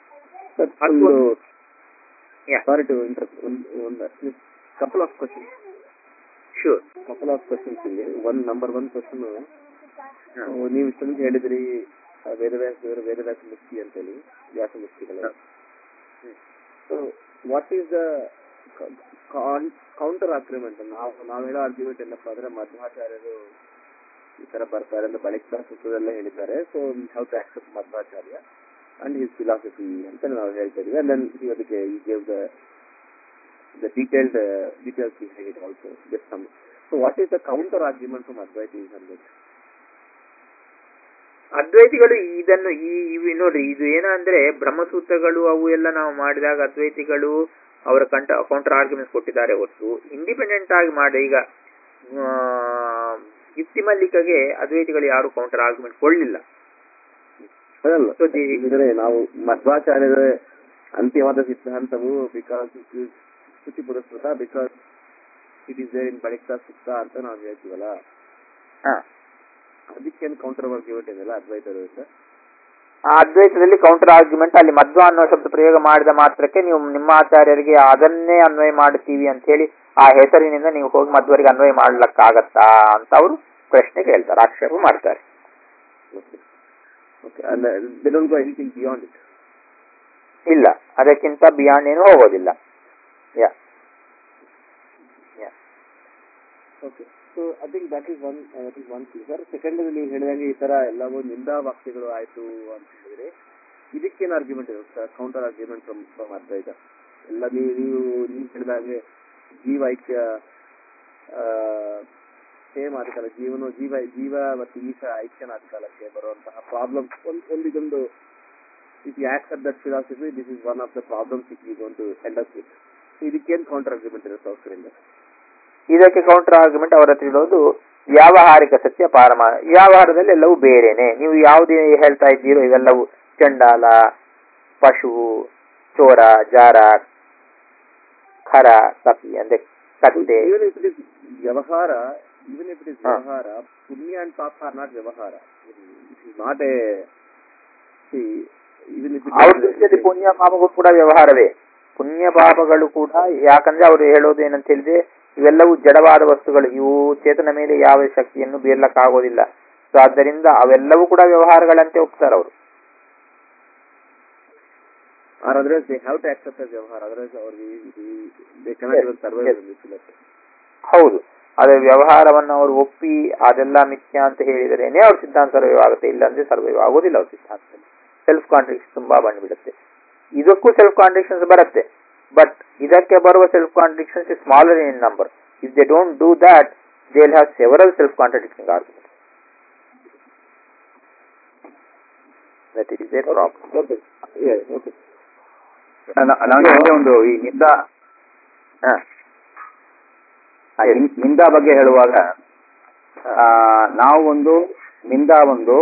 couple of questions. Sure. couple of questions ಇಲ್ಲಿ. one number one question, ನೀವು ಇಷ್ಟೊಂದು ಹೇಳಿದ್ರಿ ವೇದವ್ಯಾಸ ವೇದವ್ಯಾಸ ಮುಕ್ತಿ ಅಂತೇಳಿ, ವ್ಯಾಸ ಮುಕ್ತಿಗಳು. So what is the counter argument? ನಾವು ನಾವು ಹೇಳೋ ಆರ್ಗ್ಯುಮೆಂಟ್ ಏನಪ್ಪಾ ಅಂದ್ರೆ ಮಧ್ವಾಚಾರ್ಯರು ತರ ಬರ್ತಾರೆ ಅಂತ ಬಳಿಕ ಸೂತ್ರದಲ್ಲೇ ಹೇಳಿದ್ದಾರೆ. So we have to accept Madhvacharya and his philosophy ಅಂತ ನಾವು ಹೇಳ್ತಾ ಇದೀವಿ. ಅಂಡ್ ದೆನ್ ಅದಕ್ಕೆ ಈ gave the the detailed details behind it also. Just some. So what is the counter argument from ಅದ್ವೈತೀಸ್ ಅಂದ್ರೆ? ಅದ್ವೈತಿಗಳು ಇದನ್ನು ಈ ಇವು ನೋಡ್ರಿ, ಇದು ಏನಂದ್ರೆ ಬ್ರಹ್ಮಸೂತ್ರಗಳು ಅವು ಎಲ್ಲ ನಾವು ಮಾಡಿದಾಗ ಅದ್ವೈತಿಗಳು ಅವರ ಕಂಟ ಕೌಂಟರ್ ಆರ್ಗ್ಯುಮೆಂಟ್ಸ್ ಕೊಟ್ಟಿದ್ದಾರೆ ಹೊರತು ಇಂಡಿಪೆಂಡೆಂಟ್ ಆಗಿ ಮಾಡಿ ಈಗ ಯುಕ್ತಿ ಮಲ್ಲಿಕಗೆ ಅದ್ವೈತಿಗಳು ಯಾರು ಕೌಂಟರ್ ಆರ್ಗ್ಯುಮೆಂಟ್ ಕೊಡ್ಲಿಲ್ಲ. ಅಂದ್ರೆ ನಾವು ಮಧ್ವಾಚಾರ್ಯರ ಅಂತಿಮವಾದ ಸಿದ್ಧಾಂತವು ಬಿಕಾಸ್ ಶ್ರುತಿ ಪುರಸ್ಕೃತ, because it is there in ಬಳಿಕ ಸುತ್ತ ಅಂತ ನಾವು ಹೇಳ್ತೀವಲ್ಲ, ಅದಕ್ಕೇನು ಕೌಂಟರ್ ಆರ್ಗ್ಯುಮೆಂಟ್ ಇದೆಯಲ್ಲ ಅದ್ವೈತದಿಂದ? ಆ ಅದ್ವೈತದಲ್ಲಿ ಕೌಂಟರ್ ಆರ್ಗ್ಯುಮೆಂಟ್ ಅಲ್ಲಿ ಮಧ್ವ ಅನ್ನೋ ಶಬ್ದ ಪ್ರಯೋಗ ಮಾಡಿದ ಮಾತ್ರಕ್ಕೆ ನೀವು ನಿಮ್ಮ ಆಚಾರ್ಯರಿಗೆ ಅದನ್ನೇ ಅನ್ವಯ ಮಾಡ್ತೀವಿ ಅಂತ ಹೇಳಿ ಆ ಹೆಸರಿನಿಂದ ನೀವು ಹೋಗಿ ಮಧ್ವರಿಗೆ ಅನ್ವಯ ಮಾಡ್ಲಕ್ಕಾಗತ್ತಾ ಅಂತ ಅವರು ಪ್ರಶ್ನೆ ಕೇಳ್ತಾರೆ, ಆಕ್ಷೇಪ ಮಾಡ್ತಾರೆ. ಇಲ್ಲ, ಅದಕ್ಕಿಂತ ಬಿಯಾಂಡ್ ಏನು ಹೋಗೋದಿಲ್ಲ. Yeah okay. So I think that is one that is one thing sir. Second ನೀವು ಹೇಳಿದಂಗೆ ಈ ತರ ಎಲ್ಲವೂ ನಿಂದಾ ವಾಕ್ಯಗಳು ಆಯ್ತು ಅಂತ ಹೇಳಿದ್ರೆ ಇದಕ್ಕೇನು ಆರ್ಗ್ಯುಮೆಂಟ್ ಇರುತ್ತೆ sir? Counter argument from from Advaita ಎಲ್ಲ ನೀವು ನೀವು ನೀವು ಹೇಳಿದಾಗೆ ಜೀವ ಐಕ್ಯ ಸೇಮ್ ಆದ ಕಾಲ ಜೀವನ ಜೀವ ಜೀವ ಮತ್ತು ಈಶ ಐಕ್ಯನಾದ ಕಾಲಕ್ಕೆ ಬರುವಂತಹ ಪ್ರಾಬ್ಲಮ್ ಒಂದು ಒಂದಿದೊಂದು if you accept that philosophy, this is one of the problems it you going to end up with. ಇದಕ್ಕೇನು ಕೌಂಟರ್ ಆರ್ಗ್ಯುಮೆಂಟ್ ಇರುತ್ತೆ ಅವರಿಂದ? ಇದಕ್ಕೆ ಕೌಂಟರ್ ಆರ್ಗ್ಯುಮೆಂಟ್ ಅವರ ಹತ್ರ ಇರೋದು ವ್ಯಾವಹಾರಿಕ ಸತ್ಯ ಪಾರಮ. ವ್ಯವಹಾರದಲ್ಲಿ ಎಲ್ಲವೂ ಬೇರೆನೆ. ನೀವು ಯಾವುದೇ ಹೇಳ್ತಾ ಇದ್ದೀರೋ ಇವೆಲ್ಲವೂ ಚಂಡಾಲ, ಪಶು, ಚೋರ, ಜಾರ, ಖರ, ಕಪಿ ಅಂದ್ರೆ ಕತ್ತೆ. ವ್ಯವಹಾರ, even if it is ವ್ಯವಹಾರ, ಪುಣ್ಯ and ಪಾಪ are not ವ್ಯವಹಾರ. It is not a see even if it ಅವ್ರ ದೃಷ್ಟಿಯಲ್ಲಿ ಪುಣ್ಯ ಪಾಪಗಳು ಕೂಡ ವ್ಯವಹಾರವೇ. ಪುಣ್ಯ ಪಾಪಗಳು ಕೂಡ, ಯಾಕಂದ್ರೆ ಅವರು ಹೇಳೋದು ಏನಂತ ಹೇಳಿದ್ರೆ ಇವೆಲ್ಲವೂ ಜಡವಾದ ವಸ್ತುಗಳು, ಇವು ಚೇತನ ಮೇಲೆ ಯಾವ ಶಕ್ತಿಯನ್ನು ಬೀರ್ಲಕ್ಕಾಗೋದಿಲ್ಲ. ಸೊ ಆದ್ದರಿಂದ ಅವೆಲ್ಲವೂ ಕೂಡ ವ್ಯವಹಾರಗಳಂತೆ ಒಪ್ತಾರೆ ಅವರು. ಹೌದು, ಅದೇ ವ್ಯವಹಾರವನ್ನು ಅವರು ಒಪ್ಪಿ ಅದೆಲ್ಲ ಮಿಥ್ಯ ಅಂತ ಹೇಳಿದರೇನೆ ಅವ್ರ ಸಿದ್ಧಾಂತ ಸರ್ವೈವ್ ಆಗುತ್ತೆ. ಇಲ್ಲ ಅಂದ್ರೆ ಸರ್ವೈವ್ ಆಗೋದಿಲ್ಲ ಅವ್ರ ಸಿದ್ಧಾಂತದಲ್ಲಿ. ಸೆಲ್ಫ್ ಕಾಂಟ್ರಡಿಕ್ಷನ್ ತುಂಬಾ ಬಂದ್ಬಿಡುತ್ತೆ. ಇದಕ್ಕೂ ಸೆಲ್ಫ್ ಕಾಂಟ್ರಡಿಕ್ಷನ್ಸ್ ಬರುತ್ತೆ, ಬಟ್ ಇದಕ್ಕೆ ಬರುವ self contradictions is smaller in number. If they don't do that, they will have several self contradiction arguments. That is a problem. ನನಗೆ ಒಂದು ಈ ನಿಂದ ನಿಂದಾ ಬಗ್ಗೆ ಹೇಳುವಾಗ ನಾವು ಒಂದು ನಿಂದಾ ಒಂದು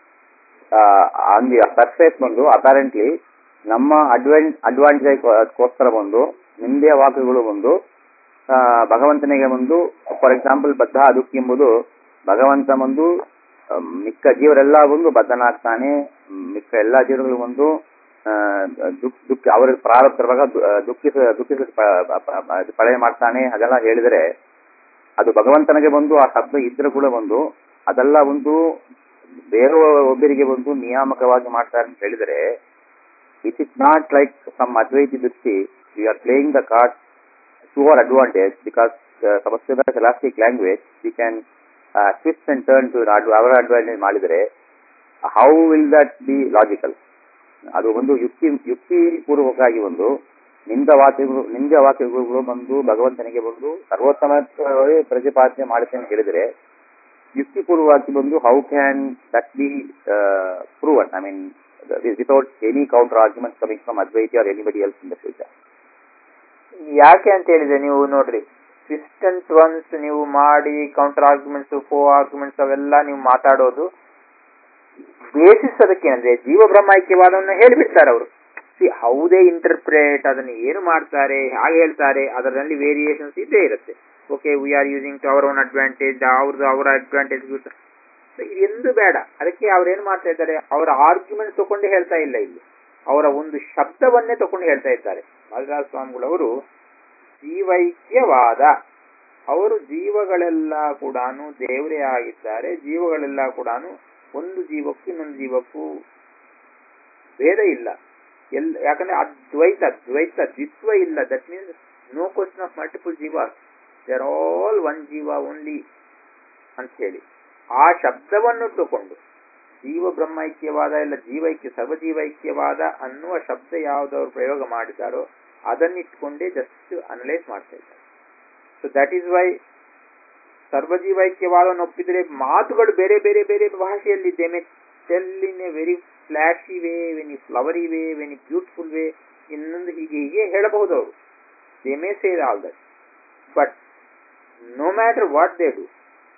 ಸರ್ಫೇಸ್ ಬಂದು ಅಪಾರೆಂಟ್ಲಿ ನಮ್ಮ ಅಡ್ವಾನ್ ಅಡ್ವಾಂಟೇಜ್ಗೋಸ್ಕರ ಒಂದು ನಿಂದೆಯ ವಾಕ್ಯಗಳು ಒಂದು ಭಗವಂತನಿಗೆ ಒಂದು, ಫಾರ್ ಎಕ್ಸಾಂಪಲ್ ಬದ್ಧ ದುಃಖ ಎಂಬುದು ಭಗವಂತ ಒಂದು ಮಿಕ್ಕ ಜೀವರೆಲ್ಲ ಒಂದು ಬದ್ಧನಾಗ್ತಾನೆ, ಮಿಕ್ಕ ಎಲ್ಲಾ ಜೀವಗಳು ಒಂದು ದುಃಖ ದುಃಖ ಅವ್ರಿಗೆ ಪ್ರಾರಬ್ಧವಾಗ ದುಃಖಿಸ ದುಃಖಿಸ ಪಳೆಯ ಮಾಡ್ತಾನೆ ಹಾಗೆಲ್ಲ ಹೇಳಿದರೆ ಅದು ಭಗವಂತನಿಗೆ ಬಂದು ಆ ಶಬ್ದ ಇದ್ರೆ ಕೂಡ ಒಂದು ಅದೆಲ್ಲ ಒಂದು ಬೇರೆ ಒಬ್ಬರಿಗೆ ಒಂದು ನಿಯಾಮಕವಾಗಿ ಮಾಡ್ತಾರೆ ಅಂತ ಹೇಳಿದರೆ it is not like some Advaiti ದೃಷ್ಟಿ we are playing the card to our advantage because Sanskrit elastic language we can twist and turn to our advantage ಮಾಡಿದರೆ how will that be logical? ಅದು ಒಂದು ಯುಕ್ತಿ ಯುಕ್ತಿ ಪೂರ್ವಕವಾಗಿ ಒಂದು ನಿಂದ ವಾಕ್ಯಗಳು ನಿಂದ ವಾಕ್ಯಗಳು ಬಂದು ಭಗವಂತನಿಗೆ ಬಂದು ಸರ್ವೋತ್ತಮ ಪ್ರತಿಪಾದನೆ ಮಾಡುತ್ತೆ ಅಂತ ಹೇಳಿದರೆ ಯುಕ್ತಿಪೂರ್ವವಾಗಿ ಬಂದು how can that be proven? I mean without any counter argument coming from Advaiti or anybody else in the future. ಯಾಕೆ ಅಂತ ಹೇಳಿದ್ರೆ ನೀವು ನೋಡ್ರಿ, ಟ್ವಿಸ್ಟ್ ಅಂಡ್ ಟರ್ನ್ಸ್ ನೀವು ಮಾಡಿ ಕೌಂಟರ್ ಆರ್ಗ್ಯುಮೆಂಟ್ಸ್, ಫೋ ಆರ್ಗ್ಯುಮೆಂಟ್ಸ್ ಅವೆಲ್ಲ ನೀವು ಮಾತಾಡೋದು ಬೇಸಿಸ್ ಅದಕ್ಕೇನಂದ್ರೆ ಜೀವ ಬ್ರಹ್ಮೈಕ್ಯವಾದವನ್ನು ಹೇಳಿಬಿಡ್ತಾರೆ ಅವರು. ಸಿ ಹೌದೇ ಇಂಟರ್ಪ್ರೇಟ್ ಅದನ್ನು ಏನು ಮಾಡ್ತಾರೆ ಹಾಗೆ ಹೇಳ್ತಾರೆ, ಅದರಲ್ಲಿ ವೇರಿಯೇಷನ್ಸ್ ಇದ್ದೇ ಇರುತ್ತೆ. Okay, we are using to our own advantage, ಅವ್ರದ್ದು ಅವರ ಅಡ್ವಾಂಟೇಜ್ ಎಂದು ಬೇಡ. ಅದಕ್ಕೆ ಅವ್ರೇನು ಮಾಡ್ತಾ ಇದ್ದಾರೆ, ಅವರ ಆರ್ಗ್ಯುಮೆಂಟ್ ತಗೊಂಡು ಹೇಳ್ತಾ ಇಲ್ಲ, ಇಲ್ಲಿ ಅವರ ಒಂದು ಶಬ್ದವನ್ನೇ ತಗೊಂಡು ಹೇಳ್ತಾ ಇದ್ದಾರೆ. ಮಾಧವರಾಜ ಸ್ವಾಮಿಗಳವರು ಜೀವೈಕ್ಯವಾದ, ಅವರು ಜೀವಗಳೆಲ್ಲ ಕೂಡ ದೇವರೇ ಆಗಿದ್ದಾರೆ, ಜೀವಗಳೆಲ್ಲ ಕೂಡ ಒಂದು ಜೀವಕ್ಕೂ ಇನ್ನೊಂದು ಜೀವಕ್ಕೂ ಭೇದ ಇಲ್ಲ. ಎಲ್ ಯಾಕಂದ್ರೆ ಅದ್ವೈತ ದ್ವೈತ ದ್ವಿತ್ವ ಇಲ್ಲ. That means no question of multiple ಜೀವ, ದೇ ಆರ್ ಆಲ್ ಒನ್ ಜೀವ ಓನ್ಲಿ ಅಂತ ಹೇಳಿ ಆ ಶಬ್ದವನ್ನು ತಗೊಂಡು ಜೀವ ಬ್ರಹ್ಮೈಕ್ಯವಾದ ಇಲ್ಲ ಜೀವೈಕ್ಯ ಸರ್ವಜೀವೈಕ್ಯವಾದ ಅನ್ನುವ ಶಬ್ದ ಯಾವುದವರು ಪ್ರಯೋಗ ಮಾಡಿದಾರೋ ಅದನ್ನಿಟ್ಕೊಂಡೇ ಜಸ್ಟ್ ಅನಲೈಸ್ ಮಾಡ್ತಾ ಇದ್ದಾರೆ. ಸೊ ದಟ್ ಈಸ್ ವೈ ಸರ್ವಜೀವೈಕ್ಯವಾದವನ್ನು ಒಪ್ಪಿದರೆ ಮಾತುಗಳು ಬೇರೆ ಬೇರೆ ಬೇರೆ ಭಾಷೆಯಲ್ಲಿ they may tell in a very flashy way, very flowery way, very beautiful way, ಇನ್ನೊಂದು ಹೀಗೆ ಹೀಗೆ ಹೇಳಬಹುದು ಅವರು. They may say all that, but no matter what they do,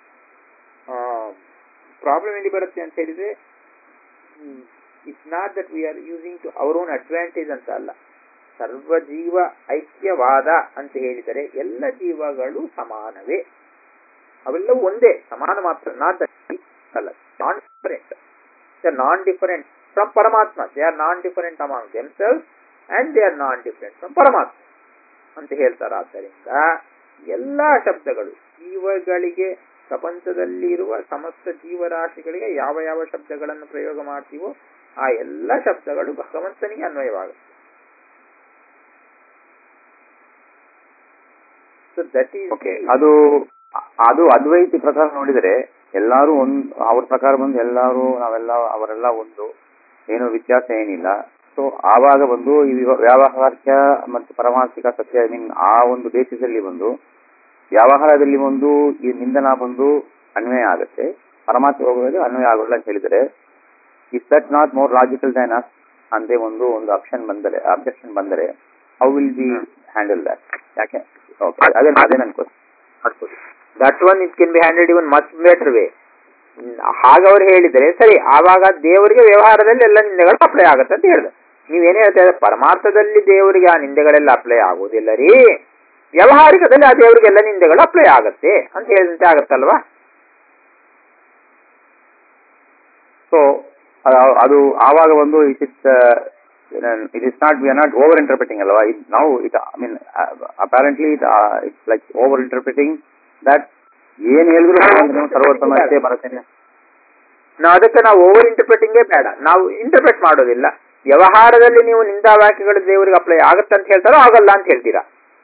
problem ಎಲ್ಲಿ ಬರುತ್ತೆ ಅಂತ ಹೇಳಿದ್ರೆ, it's not that we are using to our own advantage ಅಂತ ಅಲ್ಲ. ಸರ್ವಜೀವ ಐಕ್ಯವಾದ ಅಂತ ಹೇಳಿದರೆ ಎಲ್ಲ ಜೀವಗಳು ಸಮಾನವೇ, ಅವೆಲ್ಲವೂ ಒಂದೇ, ಸಮಾನ ಮಾತ್ರ, ನಾಟ್ ಅಲ್ಲ, non different. They are non different from ಪರಮಾತ್ಮ, they are non different among themselves and they are non different from ಪರಮಾತ್ಮ ಅಂತ ಹೇಳ್ತಾರೆ. ಆದ್ದರಿಂದ ಎಲ್ಲಾ ಶಬ್ದಗಳು ಜೀವಗಳಿಗೆ, ಪ್ರಪಂಚದಲ್ಲಿ ಇರುವ ಸಮಸ್ತ ಜೀವರಾಶಿಗಳಿಗೆ ಯಾವ ಯಾವ ಶಬ್ದಗಳನ್ನು ಪ್ರಯೋಗ ಮಾಡ್ತೀವೋ ಆ ಎಲ್ಲ ಶಬ್ದಗಳು ಭಗವಂತನಿಗೆ ಅನ್ವಯವಾಗುತ್ತೆ. So that is okay. ಅದು ಅದು ಅದ್ವೈತಿ ಪ್ರಕಾರ ನೋಡಿದರೆ ಎಲ್ಲರೂ ಒಂದ್, ಅವ್ರ ಪ್ರಕಾರ ಬಂದು ಎಲ್ಲರೂ ನಾವೆಲ್ಲ ಅವರೆಲ್ಲ ಒಂದು, ಏನು ವ್ಯತ್ಯಾಸ ಏನಿಲ್ಲ. ಸೊ ಆವಾಗ ಬಂದು ಈ ವ್ಯಾವಹಾರಿಕ ಮತ್ತು ಪರಮಾರ್ಥಿಕ ಸತ್ಯ, ಐ ಮೀನ್ ಆ ಒಂದು ಬೇಸಿಸ್ ಅಲ್ಲಿ ಬಂದು ವ್ಯವಹಾರದಲ್ಲಿ ಒಂದು ಈ ನಿಂದನ ಬಂದು ಅನ್ವಯ ಆಗುತ್ತೆ, ಪರಮಾತ್ಮ ಹೋಗೋದು ಅನ್ವಯ ಆಗೋಲ್ಲ ಅಂತ ಹೇಳಿದರೆ, is that not more logical than us ಅಂದೇ ಒಂದು ಒಂದು ಆಪ್ಷನ್ ಬಂದರೆ, ಅಬ್ಜೆಕ್ಷನ್ ಬಂದರೆ, how will be handle that? ಯಾಕೆ? ಓಕೆ, ಅದೇ ಅದೇ ನನ್ question. That one it can be handled even much better way. ಹಾಗವ್ರು ಹೇಳಿದರೆ ಸರಿ, ಆವಾಗ ದೇವರಿಗೆ ವ್ಯವಹಾರದಲ್ಲಿ ಎಲ್ಲ ನಿಂದೆಗಳು ಅಪ್ಲೈ ಆಗುತ್ತೆ ಅಂತ ಹೇಳಿದೆ. ನೀವೇನೇ ಹೇಳ್ತಾ, ಪರಮಾರ್ಥದಲ್ಲಿ ದೇವರಿಗೆ ಆ ನಿಂದೆಗಳೆಲ್ಲ ಅಪ್ಲೈ ಆಗೋದಿಲ್ಲ ರೀ, ವ್ಯವಹಾರಿಕದಲ್ಲಿ ಆ ದೇವರಿಗೆ ಎಲ್ಲ ನಿಂದೆಗಳು ಅಪ್ಲೈ ಆಗತ್ತೆ ಅಂತ ಹೇಳಿದಂತೆ ಆಗತ್ತಲ್ವಾ? ಸೊ ಅದು ಆವಾಗ ಒಂದು it is it is not, we are not over interpreting ಅಲ್ವಾ? ಇಟ್ ನಾವು it I mean apparently it it's like over interpreting that ಏನ್ ಹೇಳಿದ್ರು ಸರ್ವೋತ್ತಮ ಅಷ್ಟೇ ಬರುತ್ತೇನೆ. ನಾವು ಅದಕ್ಕೆ ನಾವು ಓವರ್ ಇಂಟರ್ಪ್ರಿಟಿಂಗೇ ಬೇಡ, ನಾವು ಇಂಟರ್ಪ್ರಿಟ್ ಮಾಡೋದಿಲ್ಲ. ವ್ಯವಹಾರದಲ್ಲಿ ನೀವು ನಿಂದಾ ವಾಕ್ಯಗಳು ದೇವರಿಗೆ ಅಪ್ಲೈ ಆಗತ್ತೆ ಅಂತ ಹೇಳ್ತಾರೋ ಆಗಲ್ಲ ಅಂತ ಹೇಳ್ತೀರಾ?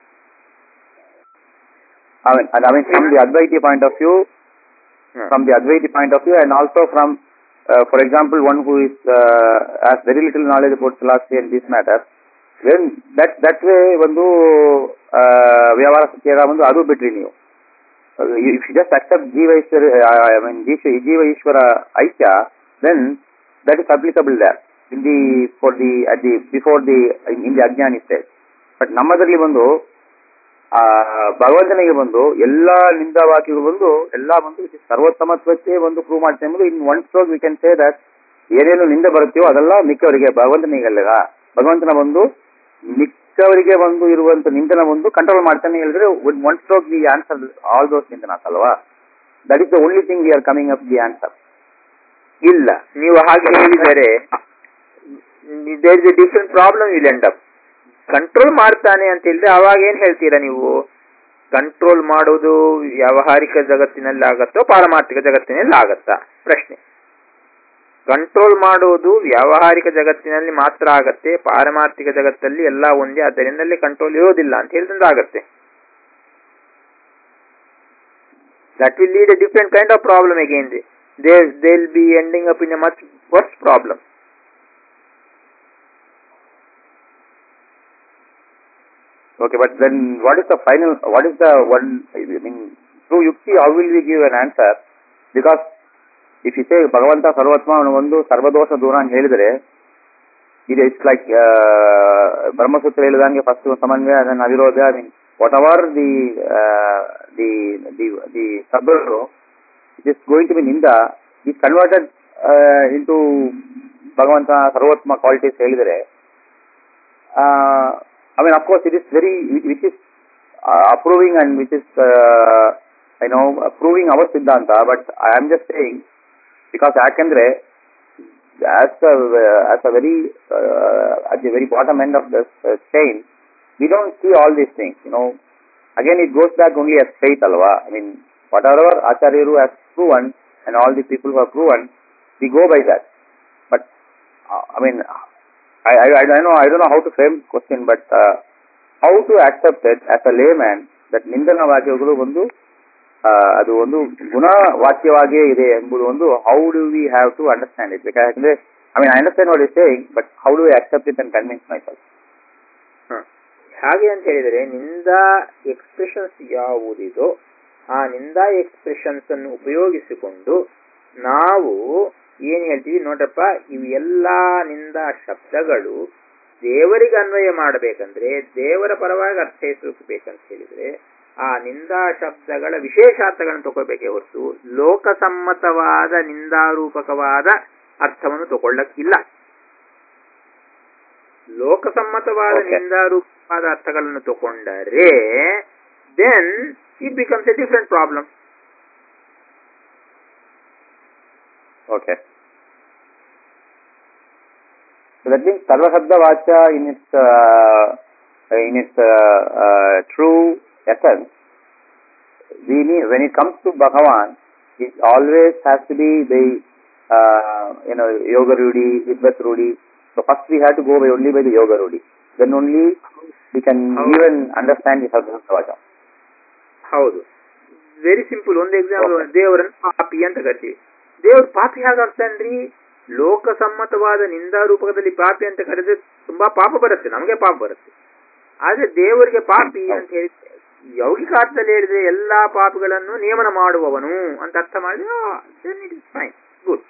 I mean, I mean, from the Advaiti point of view, hmm. from the Advaiti point of view, and also from, uh, for example, one who is uh, has very little knowledge about philosophy and this matter, then that that way, ಒಂದು ವ್ಯವಹಾರ ಸತ್ಯಗ ಒಂದು ಅದು ಬಿಟ್ರಿ ನೀವು. If you just accept Jiva Ishwara, I mean Jiva Ishwara Aikya, then that is applicable there in the for the at the before the in, in the Ajnani stage. But ನಮ್ಮದರಲ್ಲಿ ಬಂದು ಆ ಭಗವಂತನಿಗೆ ಬಂದು ಎಲ್ಲಾ ನಿಂದಾವಾಕ್ಯಗಳು ಬಂದು ಎಲ್ಲಾ ಬಂದು ಸರ್ವೋತ್ತಮತ್ವಕ್ಕೆ ಒಂದು ಪ್ರೂವ್ ಮಾಡ್ತೇವೆ ಎಂಬುದು in one stroke we can say that ಏನೇನು ನಿಂದೆ ಬರುತ್ತೆಯೋ ಅದೆಲ್ಲ ಮಿಕ್ಕವರಿಗೆ, ಭಗವಂತನಿಗೆಲ್ಲ ಭಗವಂತನ ಒಂದು ಮಿಕ್ಕವರಿಗೆ ಒಂದು ಇರುವಂತ ನಿಂದನ ಒಂದು ಕಂಟ್ರೋಲ್ ಮಾಡ್ತಾನೆ ಹೇಳಿದ್ರೆ one stroke we answer all those ನಿಂದನಾಸ್ ಅಲ್ವಾ? That is the only thing we are coming up the answer. ಇಲ್ಲ, ನೀವು ಹಾಗೆ ಹೇಳಿದರೆ there is a different problem will end up. Control ಮಾಡ್ತಾನೆ ಅಂತ ಹೇಳಿದ್ರೆ ಅವಾಗ ಏನ್ ಹೇಳ್ತೀರಾ ನೀವು? ಕಂಟ್ರೋಲ್ ಮಾಡೋದು ವ್ಯಾವಹಾರಿಕ ಜಗತ್ತಿನಲ್ಲಿ ಆಗತ್ತೋ ಪಾರಮಾರ್ಥಿಕ ಜಗತ್ತಿನಲ್ಲಿ ಆಗತ್ತಾ? ಪ್ರಶ್ನೆ. ಕಂಟ್ರೋಲ್ ಮಾಡೋದು ವ್ಯಾವಹಾರಿಕ ಜಗತ್ತಿನಲ್ಲಿ ಮಾತ್ರ ಆಗತ್ತೆ, ಪಾರಮಾರ್ಥಿಕ ಜಗತ್ತಲ್ಲಿ ಎಲ್ಲ ಒಂದೇ, ಅದರಿಂದಲೇ ಕಂಟ್ರೋಲ್ ಇರೋದಿಲ್ಲ ಅಂತ ಹೇಳಿದ್ರೆ ಆಗತ್ತೆ. That will lead a different kind of problem again. They they will be ending up in a much worse problem. Okay, but then what is the final, what is the one, I mean, through Yukti, how will we give an answer? Because if you say Bhagavanta Sarvatma ಒಂದು ಸರ್ವದೋಷ ದೂರ ಅಂತ ಹೇಳಿದರೆ, ಇದು it's like ಬ್ರಹ್ಮಸೂತ್ರ ಹೇಳಿದಂಗೆ first ಸಮನ್ವಯ, ಅದನ್ನು ಅವಿರೋಧ, I mean whatever the the the the ಸಬ್ರು it is going to be ನಿಂದ ಇಸ್ ಕನ್ವರ್ಟೆಡ್ ಇಂಟು ಭಗವಂತ ಸರ್ವೋತ್ತಮ ಕ್ವಾಲಿಟೀಸ್ ಹೇಳಿದರೆ, I mean, of course, it is very, which is uh, approving and which is, uh, you know, proving our Siddhanta, but I am just saying, because Akandre, as a, uh, as a very, uh, at the very bottom end of this uh, chain, we don't see all these things, you know. Again, it goes back only as faith, alva. I mean, whatever Acharyaru has proven, and all the people who have proven, we go by that. But, uh, I mean, I, I, I don't know, I don't know how to frame the question, but uh, how to accept it as a layman that Nindana Vakyagulu ಬಂದು ಅದು ಒಂದು ಗುಣವಾಕ್ಯವಾಗಿಯೇ ಇದೆ ಎಂಬುದು ಒಂದು how do we have to understand it. ಯಾಕಂದ್ರೆ I mean I understand what is saying, but how do we accept it and convince my self ಅಂತ ಹೇಳಿದರೆ ನಿಂದಾ ಎಕ್ಸ್ಪ್ರೆಷನ್ಸ್ ಯಾವುದಿದೋ ಆ ನಿಂದಾ ಎಕ್ಸ್ಪ್ರೆಷನ್ಸ್ ಅನ್ನು ಉಪಯೋಗಿಸಿಕೊಂಡು ನಾವು ಏನ್ ಹೇಳ್ತೀವಿ, ನೋಡ್ರಪ್ಪ ಇವು ಎಲ್ಲಾ ನಿಂದಾ ಶಬ್ದಗಳು ದೇವರಿಗೆ ಅನ್ವಯ ಮಾಡಬೇಕಂದ್ರೆ, ದೇವರ ಪರವಾಗಿ ಅರ್ಥೈಸಬೇಕಂತ ಹೇಳಿದ್ರೆ ಆ ನಿಂದಾ ಶಬ್ದಗಳ ವಿಶೇಷಾರ್ಥಗಳನ್ನು ತಗೋಬೇಕೇ ಹೊರತು ಲೋಕಸಮ್ಮತವಾದ ನಿಂದಾರೂಪಕವಾದ ಅರ್ಥವನ್ನು ತಗೊಳ್ಳಕ್ಕಿಲ್ಲ. ಲೋಕಸಮ್ಮತವಾದ ನಿಂದಾರೂಪವಾದ ಅರ್ಥಗಳನ್ನು ತಗೊಂಡರೆ then it becomes a different problem. Okay, so that means sarva shabda vacha in its uh, in its uh, uh, true essence, we need, when it comes to Bhagavan, it always has to be the uh, you know yoga rudi, vidvat rudi. So first we have to go by only by the yoga rudi, then only we can even understand the sarva shabda vacha. ಹೌದು, very simple. ಒಂದು example, ದೇವರನ್ನು ಪಾಪಿ ಅಂತ ಕರಿತೀವಿ. ದೇವ್ರ ಪಾಪಿ ಹೇಗಾಗ್ತಾನ್ರಿ? ಲೋಕಸಮ್ಮತವಾದ ನಿಂದಾರೂಪಕದಲ್ಲಿ ಪಾಪಿ ಅಂತ ಕರೆದ್ರೆ ತುಂಬಾ ಪಾಪ ಬರುತ್ತೆ, ನಮಗೆ ಪಾಪ ಬರುತ್ತೆ. ಆದ್ರೆ ದೇವರಿಗೆ ಪಾಪಿ ಅಂತ ಹೇಳಿ ಯೌಗಿಕ ಅರ್ಥದಲ್ಲಿ ಹೇಳಿದ್ರೆ ಎಲ್ಲಾ ಪಾಪಗಳನ್ನು ನಿಯಮನ ಮಾಡುವವನು ಅಂತ ಅರ್ಥ ಮಾಡಿದ್ರೆ ಇಟ್ ಇಸ್ ಫೈನ್, ಗುಡ್.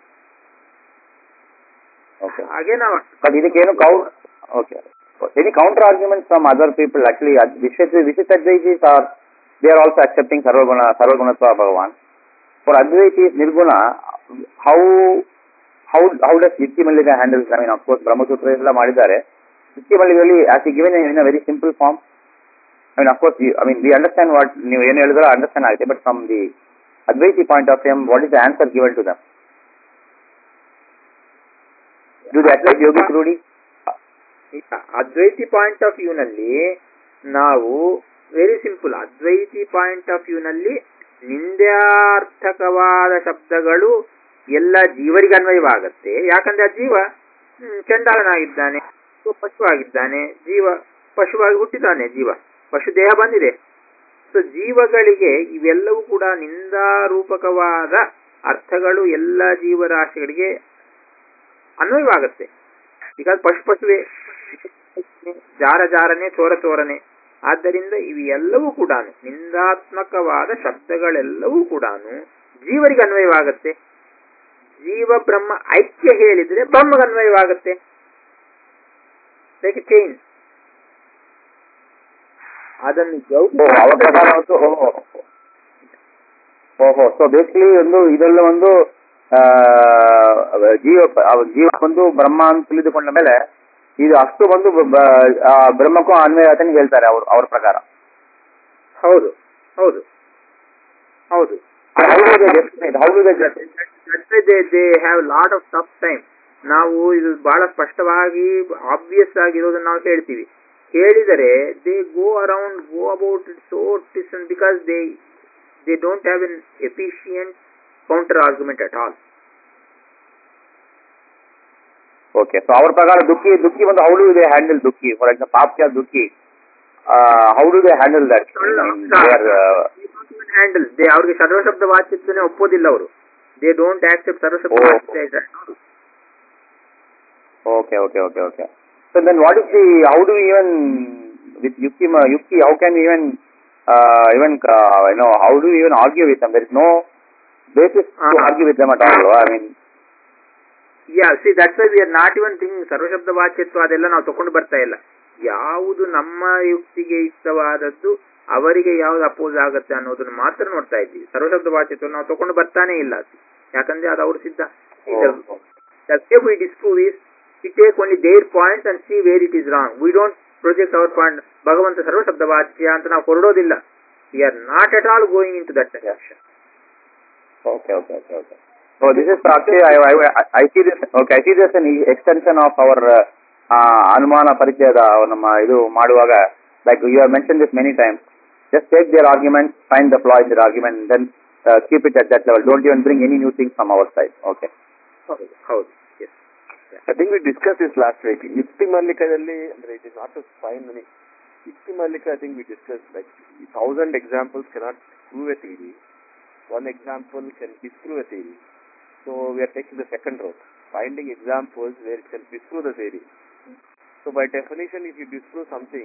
ಹಾಗೆ ನಾವು ಇದಕ್ಕೇನು okay any counter argument from other people actually ವಿಶಿಷ್ಟದ್ವೈತೀಸ್ are they are also accepting ಸರ್ವಗುಣ ಸರ್ವಗುಣತ್ವ ಭಗವಾನ್. ಫಾರ್ ಅದ್ವೈತೀಸ್ ನಿರ್ಗುಣ, how how how does Yuktimallika handles? I mean of course Brahmasutra ಎಲ್ಲ ಮಾಡಿದ್ದಾರೆ. ಯುಕ್ತಿ ಮಲ್ಲಿಕಲ್ಲಿ as a given in a very simple form. I mean of course I mean we understand what ನೀವು ಏನು ಹೇಳಿದ್ರೆ ಅಂಡರ್ಸ್ಟ್ಯಾಂಡ್ ಆಗುತ್ತೆ, but from the Advaiti point of view what is the answer given to them? Do they accept ಯೋಗಿಕ್ ರೂಢಿ? Advaiti point of view ನಲ್ಲಿ ನಾವು very simple, Advaiti point of view ನಲ್ಲಿ ನಿಂದ್ಯಾರ್ಥಕವಾದ ಶಬ್ದಗಳು ಎಲ್ಲ ಜೀವರಿಗೆ ಅನ್ವಯವಾಗತ್ತೆ. ಯಾಕಂದ್ರೆ ಆ ಜೀವ ಚಂಡಾಲನಾಗಿದ್ದಾನೆ, ಪಶುವಾಗಿದ್ದಾನೆ, ಜೀವ ಪಶುವಾಗಿ ಹುಟ್ಟಿದ್ದಾನೆ, ಜೀವ ಪಶು ದೇಹ ಬಂದಿದೆ. ಸೊ ಜೀವಗಳಿಗೆ ಇವೆಲ್ಲವೂ ಕೂಡ ನಿಂದಾರೂಪಕವಾದ ಅರ್ಥಗಳು ಎಲ್ಲ ಜೀವರಾಶಿಗಳಿಗೆ ಅನ್ವಯವಾಗತ್ತೆ. ಬಿಕಾಸ್ ಪಶು ಪಶುವೆ, ಜಾರ ಜಾರನೆ, ಚೋರ ಚೋರನೆ. ಆದ್ದರಿಂದ ಇವೆಲ್ಲವೂ ಕೂಡ ನಿಂದಾತ್ಮಕವಾದ ಶಬ್ದಗಳೆಲ್ಲವೂ ಕೂಡ ಜೀವರಿಗೆ ಅನ್ವಯವಾಗತ್ತೆ. ಜೀವ ಬ್ರಹ್ಮ ಐಕ್ಯ ಹೇಳಿದ್ರೆ ಬ್ರಹ್ಮಗೆ ಅನ್ವಯವಾಗತ್ತೆ. ಚೇಂಜ್ ಅದನ್ನು ಓಹೋ ಸೊ ಬೇಸಿಕಲಿ ಒಂದು ಇದೆಲ್ಲ ಒಂದು ಜೀವ ಜೀವ ಬಂದು ಬ್ರಹ್ಮ ಅಂತ ತಿಳಿದುಕೊಂಡ ಮೇಲೆ ಇದು ಅಷ್ಟು ಬಂದು ಬ್ರಹ್ಮಕ್ಕೂ ಅನ್ವಯ ಅಂತ ಹೇಳ್ತಾರೆ ಅವರು ಅವ್ರ ಪ್ರಕಾರ. ಹೌದು ಹೌದು ಹೌದು they have lot of tough time. ನಾವು ಇದು ಬಹಳ ಸ್ಪಷ್ಟವಾಗಿ ಆಬ್ವಿಯಸ್ ಆಗಿರೋದನ್ನ ನಾವು ಹೇಳ್ತೀವಿ. ಹೇಳಿದರೆ they go around go about it so distance because they they don't have an efficient counter argument at all. Okay, so ಅವ್ರ ಪ್ರಕಾರ ದುಃಖಿ ದುಃಖಿ ಒಂದು ಹೌ ಡು ದೇ ಹ್ಯಾಂಡಲ್ ದುಃಖಿ? ಫಾರ್ ಎಕ್ಸಾಂಪಲ್ ಪಾಪ್ಯ ದುಃಖಿ, how do they handle that? Handle they ಅವ್ರಿಗೆ ಸರ್ವಶಬ್ದ ವಾಚ್ಯತ್ವನೇ ಒಪ್ಪೋದಿಲ್ಲ ಅವರು. They don't accept ಸರ್ವಶಬ್ದ ವಾಚ್ಯ. Okay okay okay okay so then what is the how do even with ಯುಕ್ತಿ ಯುಕ್ತಿ how can even even you know how do even argue with them? There is no basis to argue with them at all. I mean, yeah, see, that's why we are not even thinking ಸರ್ವಶಬ್ದ ವಾಚ್ಯತ್ವ ಅದೆಲ್ಲ ನಾವು ತಗೊಂಡು ಬರ್ತಾ ಇಲ್ಲ. ಯಾವುದು ನಮ್ಮ ಯುಕ್ತಿಗೆ ಇಷ್ಟವಾದದ್ದು ಅವರಿಗೆ ಯಾವ್ದು ಅಪೋಸ್ ಆಗುತ್ತೆ ಅನ್ನೋದನ್ನ ಮಾತ್ರ ನೋಡ್ತಾ ಇದ್ದೀವಿ. ಸರ್ವಶಬ್ದ ವಾಚ್ಯತ್ವ ನಾವು ತಗೊಂಡು ಬರ್ತಾನೆ ಇಲ್ಲ, ಯಾಕಂದ್ರೆ ಅದು ಅವ್ರ ಸಿದ್ಧ. we disprove is we take only their point and see where it is wrong. We don't project our point. ಭಗವಂತ ಸರ್ವಶಬ್ದ ವಾಚ್ಯ ಅಂತ ನಾವು ಕೊರಡೋದಿಲ್ಲ. We are not at all going into that direction. Okay, okay, okay, okay. So this is actually I, I, I see this. Okay, I see this an extension of our uh, Anumana Parichayada ನಮ್ಮ ಇದು ಮಾಡುವಾಗ, like you have mentioned this many times. Just take their argument, find the flaw in their argument, and then uh, keep it at that level. Don't even bring any new things from our side. Okay. Okay. How's yes. I think we discussed this last week. Yukti Mallikadalli, ಅಂದ್ರೆ it is not to find many. Yukti Mallika, I think we discussed like thousand examples cannot prove a theory. one example can disprove a theory. So we are taking the second route, finding examples where it can disprove the theory. So by definition, if you disprove something,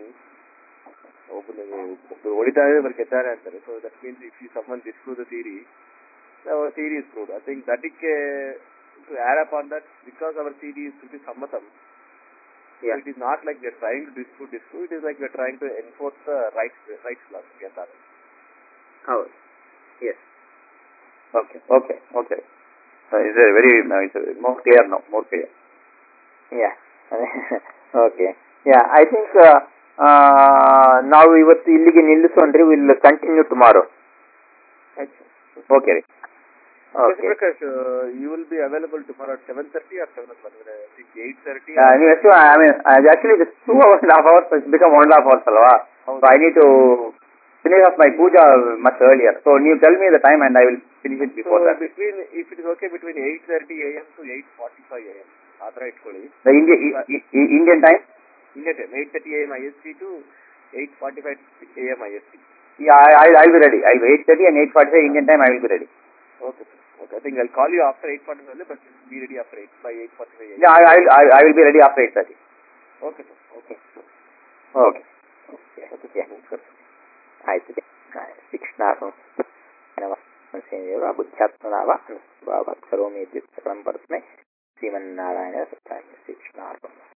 ಹೊಡಿತಾರೆ ಬರ್ ಕೆತ್ತಾರೆ ಅಂತಾರೆ. So that means if you someone disprove the theory, our theory is proved. I think that is to add upon that, because our theory is to be sammatam. Yeah. So it is not like we are trying to disprove, disprove. It is like we are trying to enforce the rights, rights laws. ಹೌದು. Yes. Okay, okay, okay. Uh, it's a very, uh, it's a more clear now, more clear. Yeah. Okay. Yeah, I think uh, uh, ನಾವು ಇವತ್ತು ಇಲ್ಲಿಗೆ ನಿಲ್ಲಿಸೋಣ್ರಿ. Will continue tomorrow. Okay. Okay. Prakash, uh, you will be available tomorrow at seven thirty or seven o'clock? I think eight thirty. Uh, ನೀವು ಎಷ್ಟು, I mean, uh, actually it's two hours and a half hours, it's become one and a half hours ಅಲ್ವಾ? So I need to finish off my puja much earlier. So you tell me the time and I will finish it before so that. Between, if it is okay, between eight thirty a m to eight forty-five a m. Adra itಕೊಳ್ಳಿ. The Indian, I, I, Indian time? Indian time, eight thirty a m I S T to eight forty-five a m I S T. Yeah, I, I, I'll be ready. I'll be eight thirty and eight forty-five Indian time I will be ready. Okay, sir. Okay, I think I'll call you after eight forty-five, but be ready after eight, by eight forty-five a m. Yeah, I, I, I, I will be ready after eight thirty. Okay, sir. Okay. Okay. Okay. ಆಯ್ತು. ಶಿಕ್ಷಣಾರ್ಹಂ ನಮಃ ಬುದ್ಧ್ಯಾತ್ಮನಾವ ಅನುಸ್ಭಾವ ಕರೋಮಿ ಸರ್ವಂ ಪರಸ್ಮೈ ಶ್ರೀಮನ್ನಾರಾಯಣ ಸತ್ಯಾಯ ಶಿಕ್ಷಣಾರ್ಹಂ.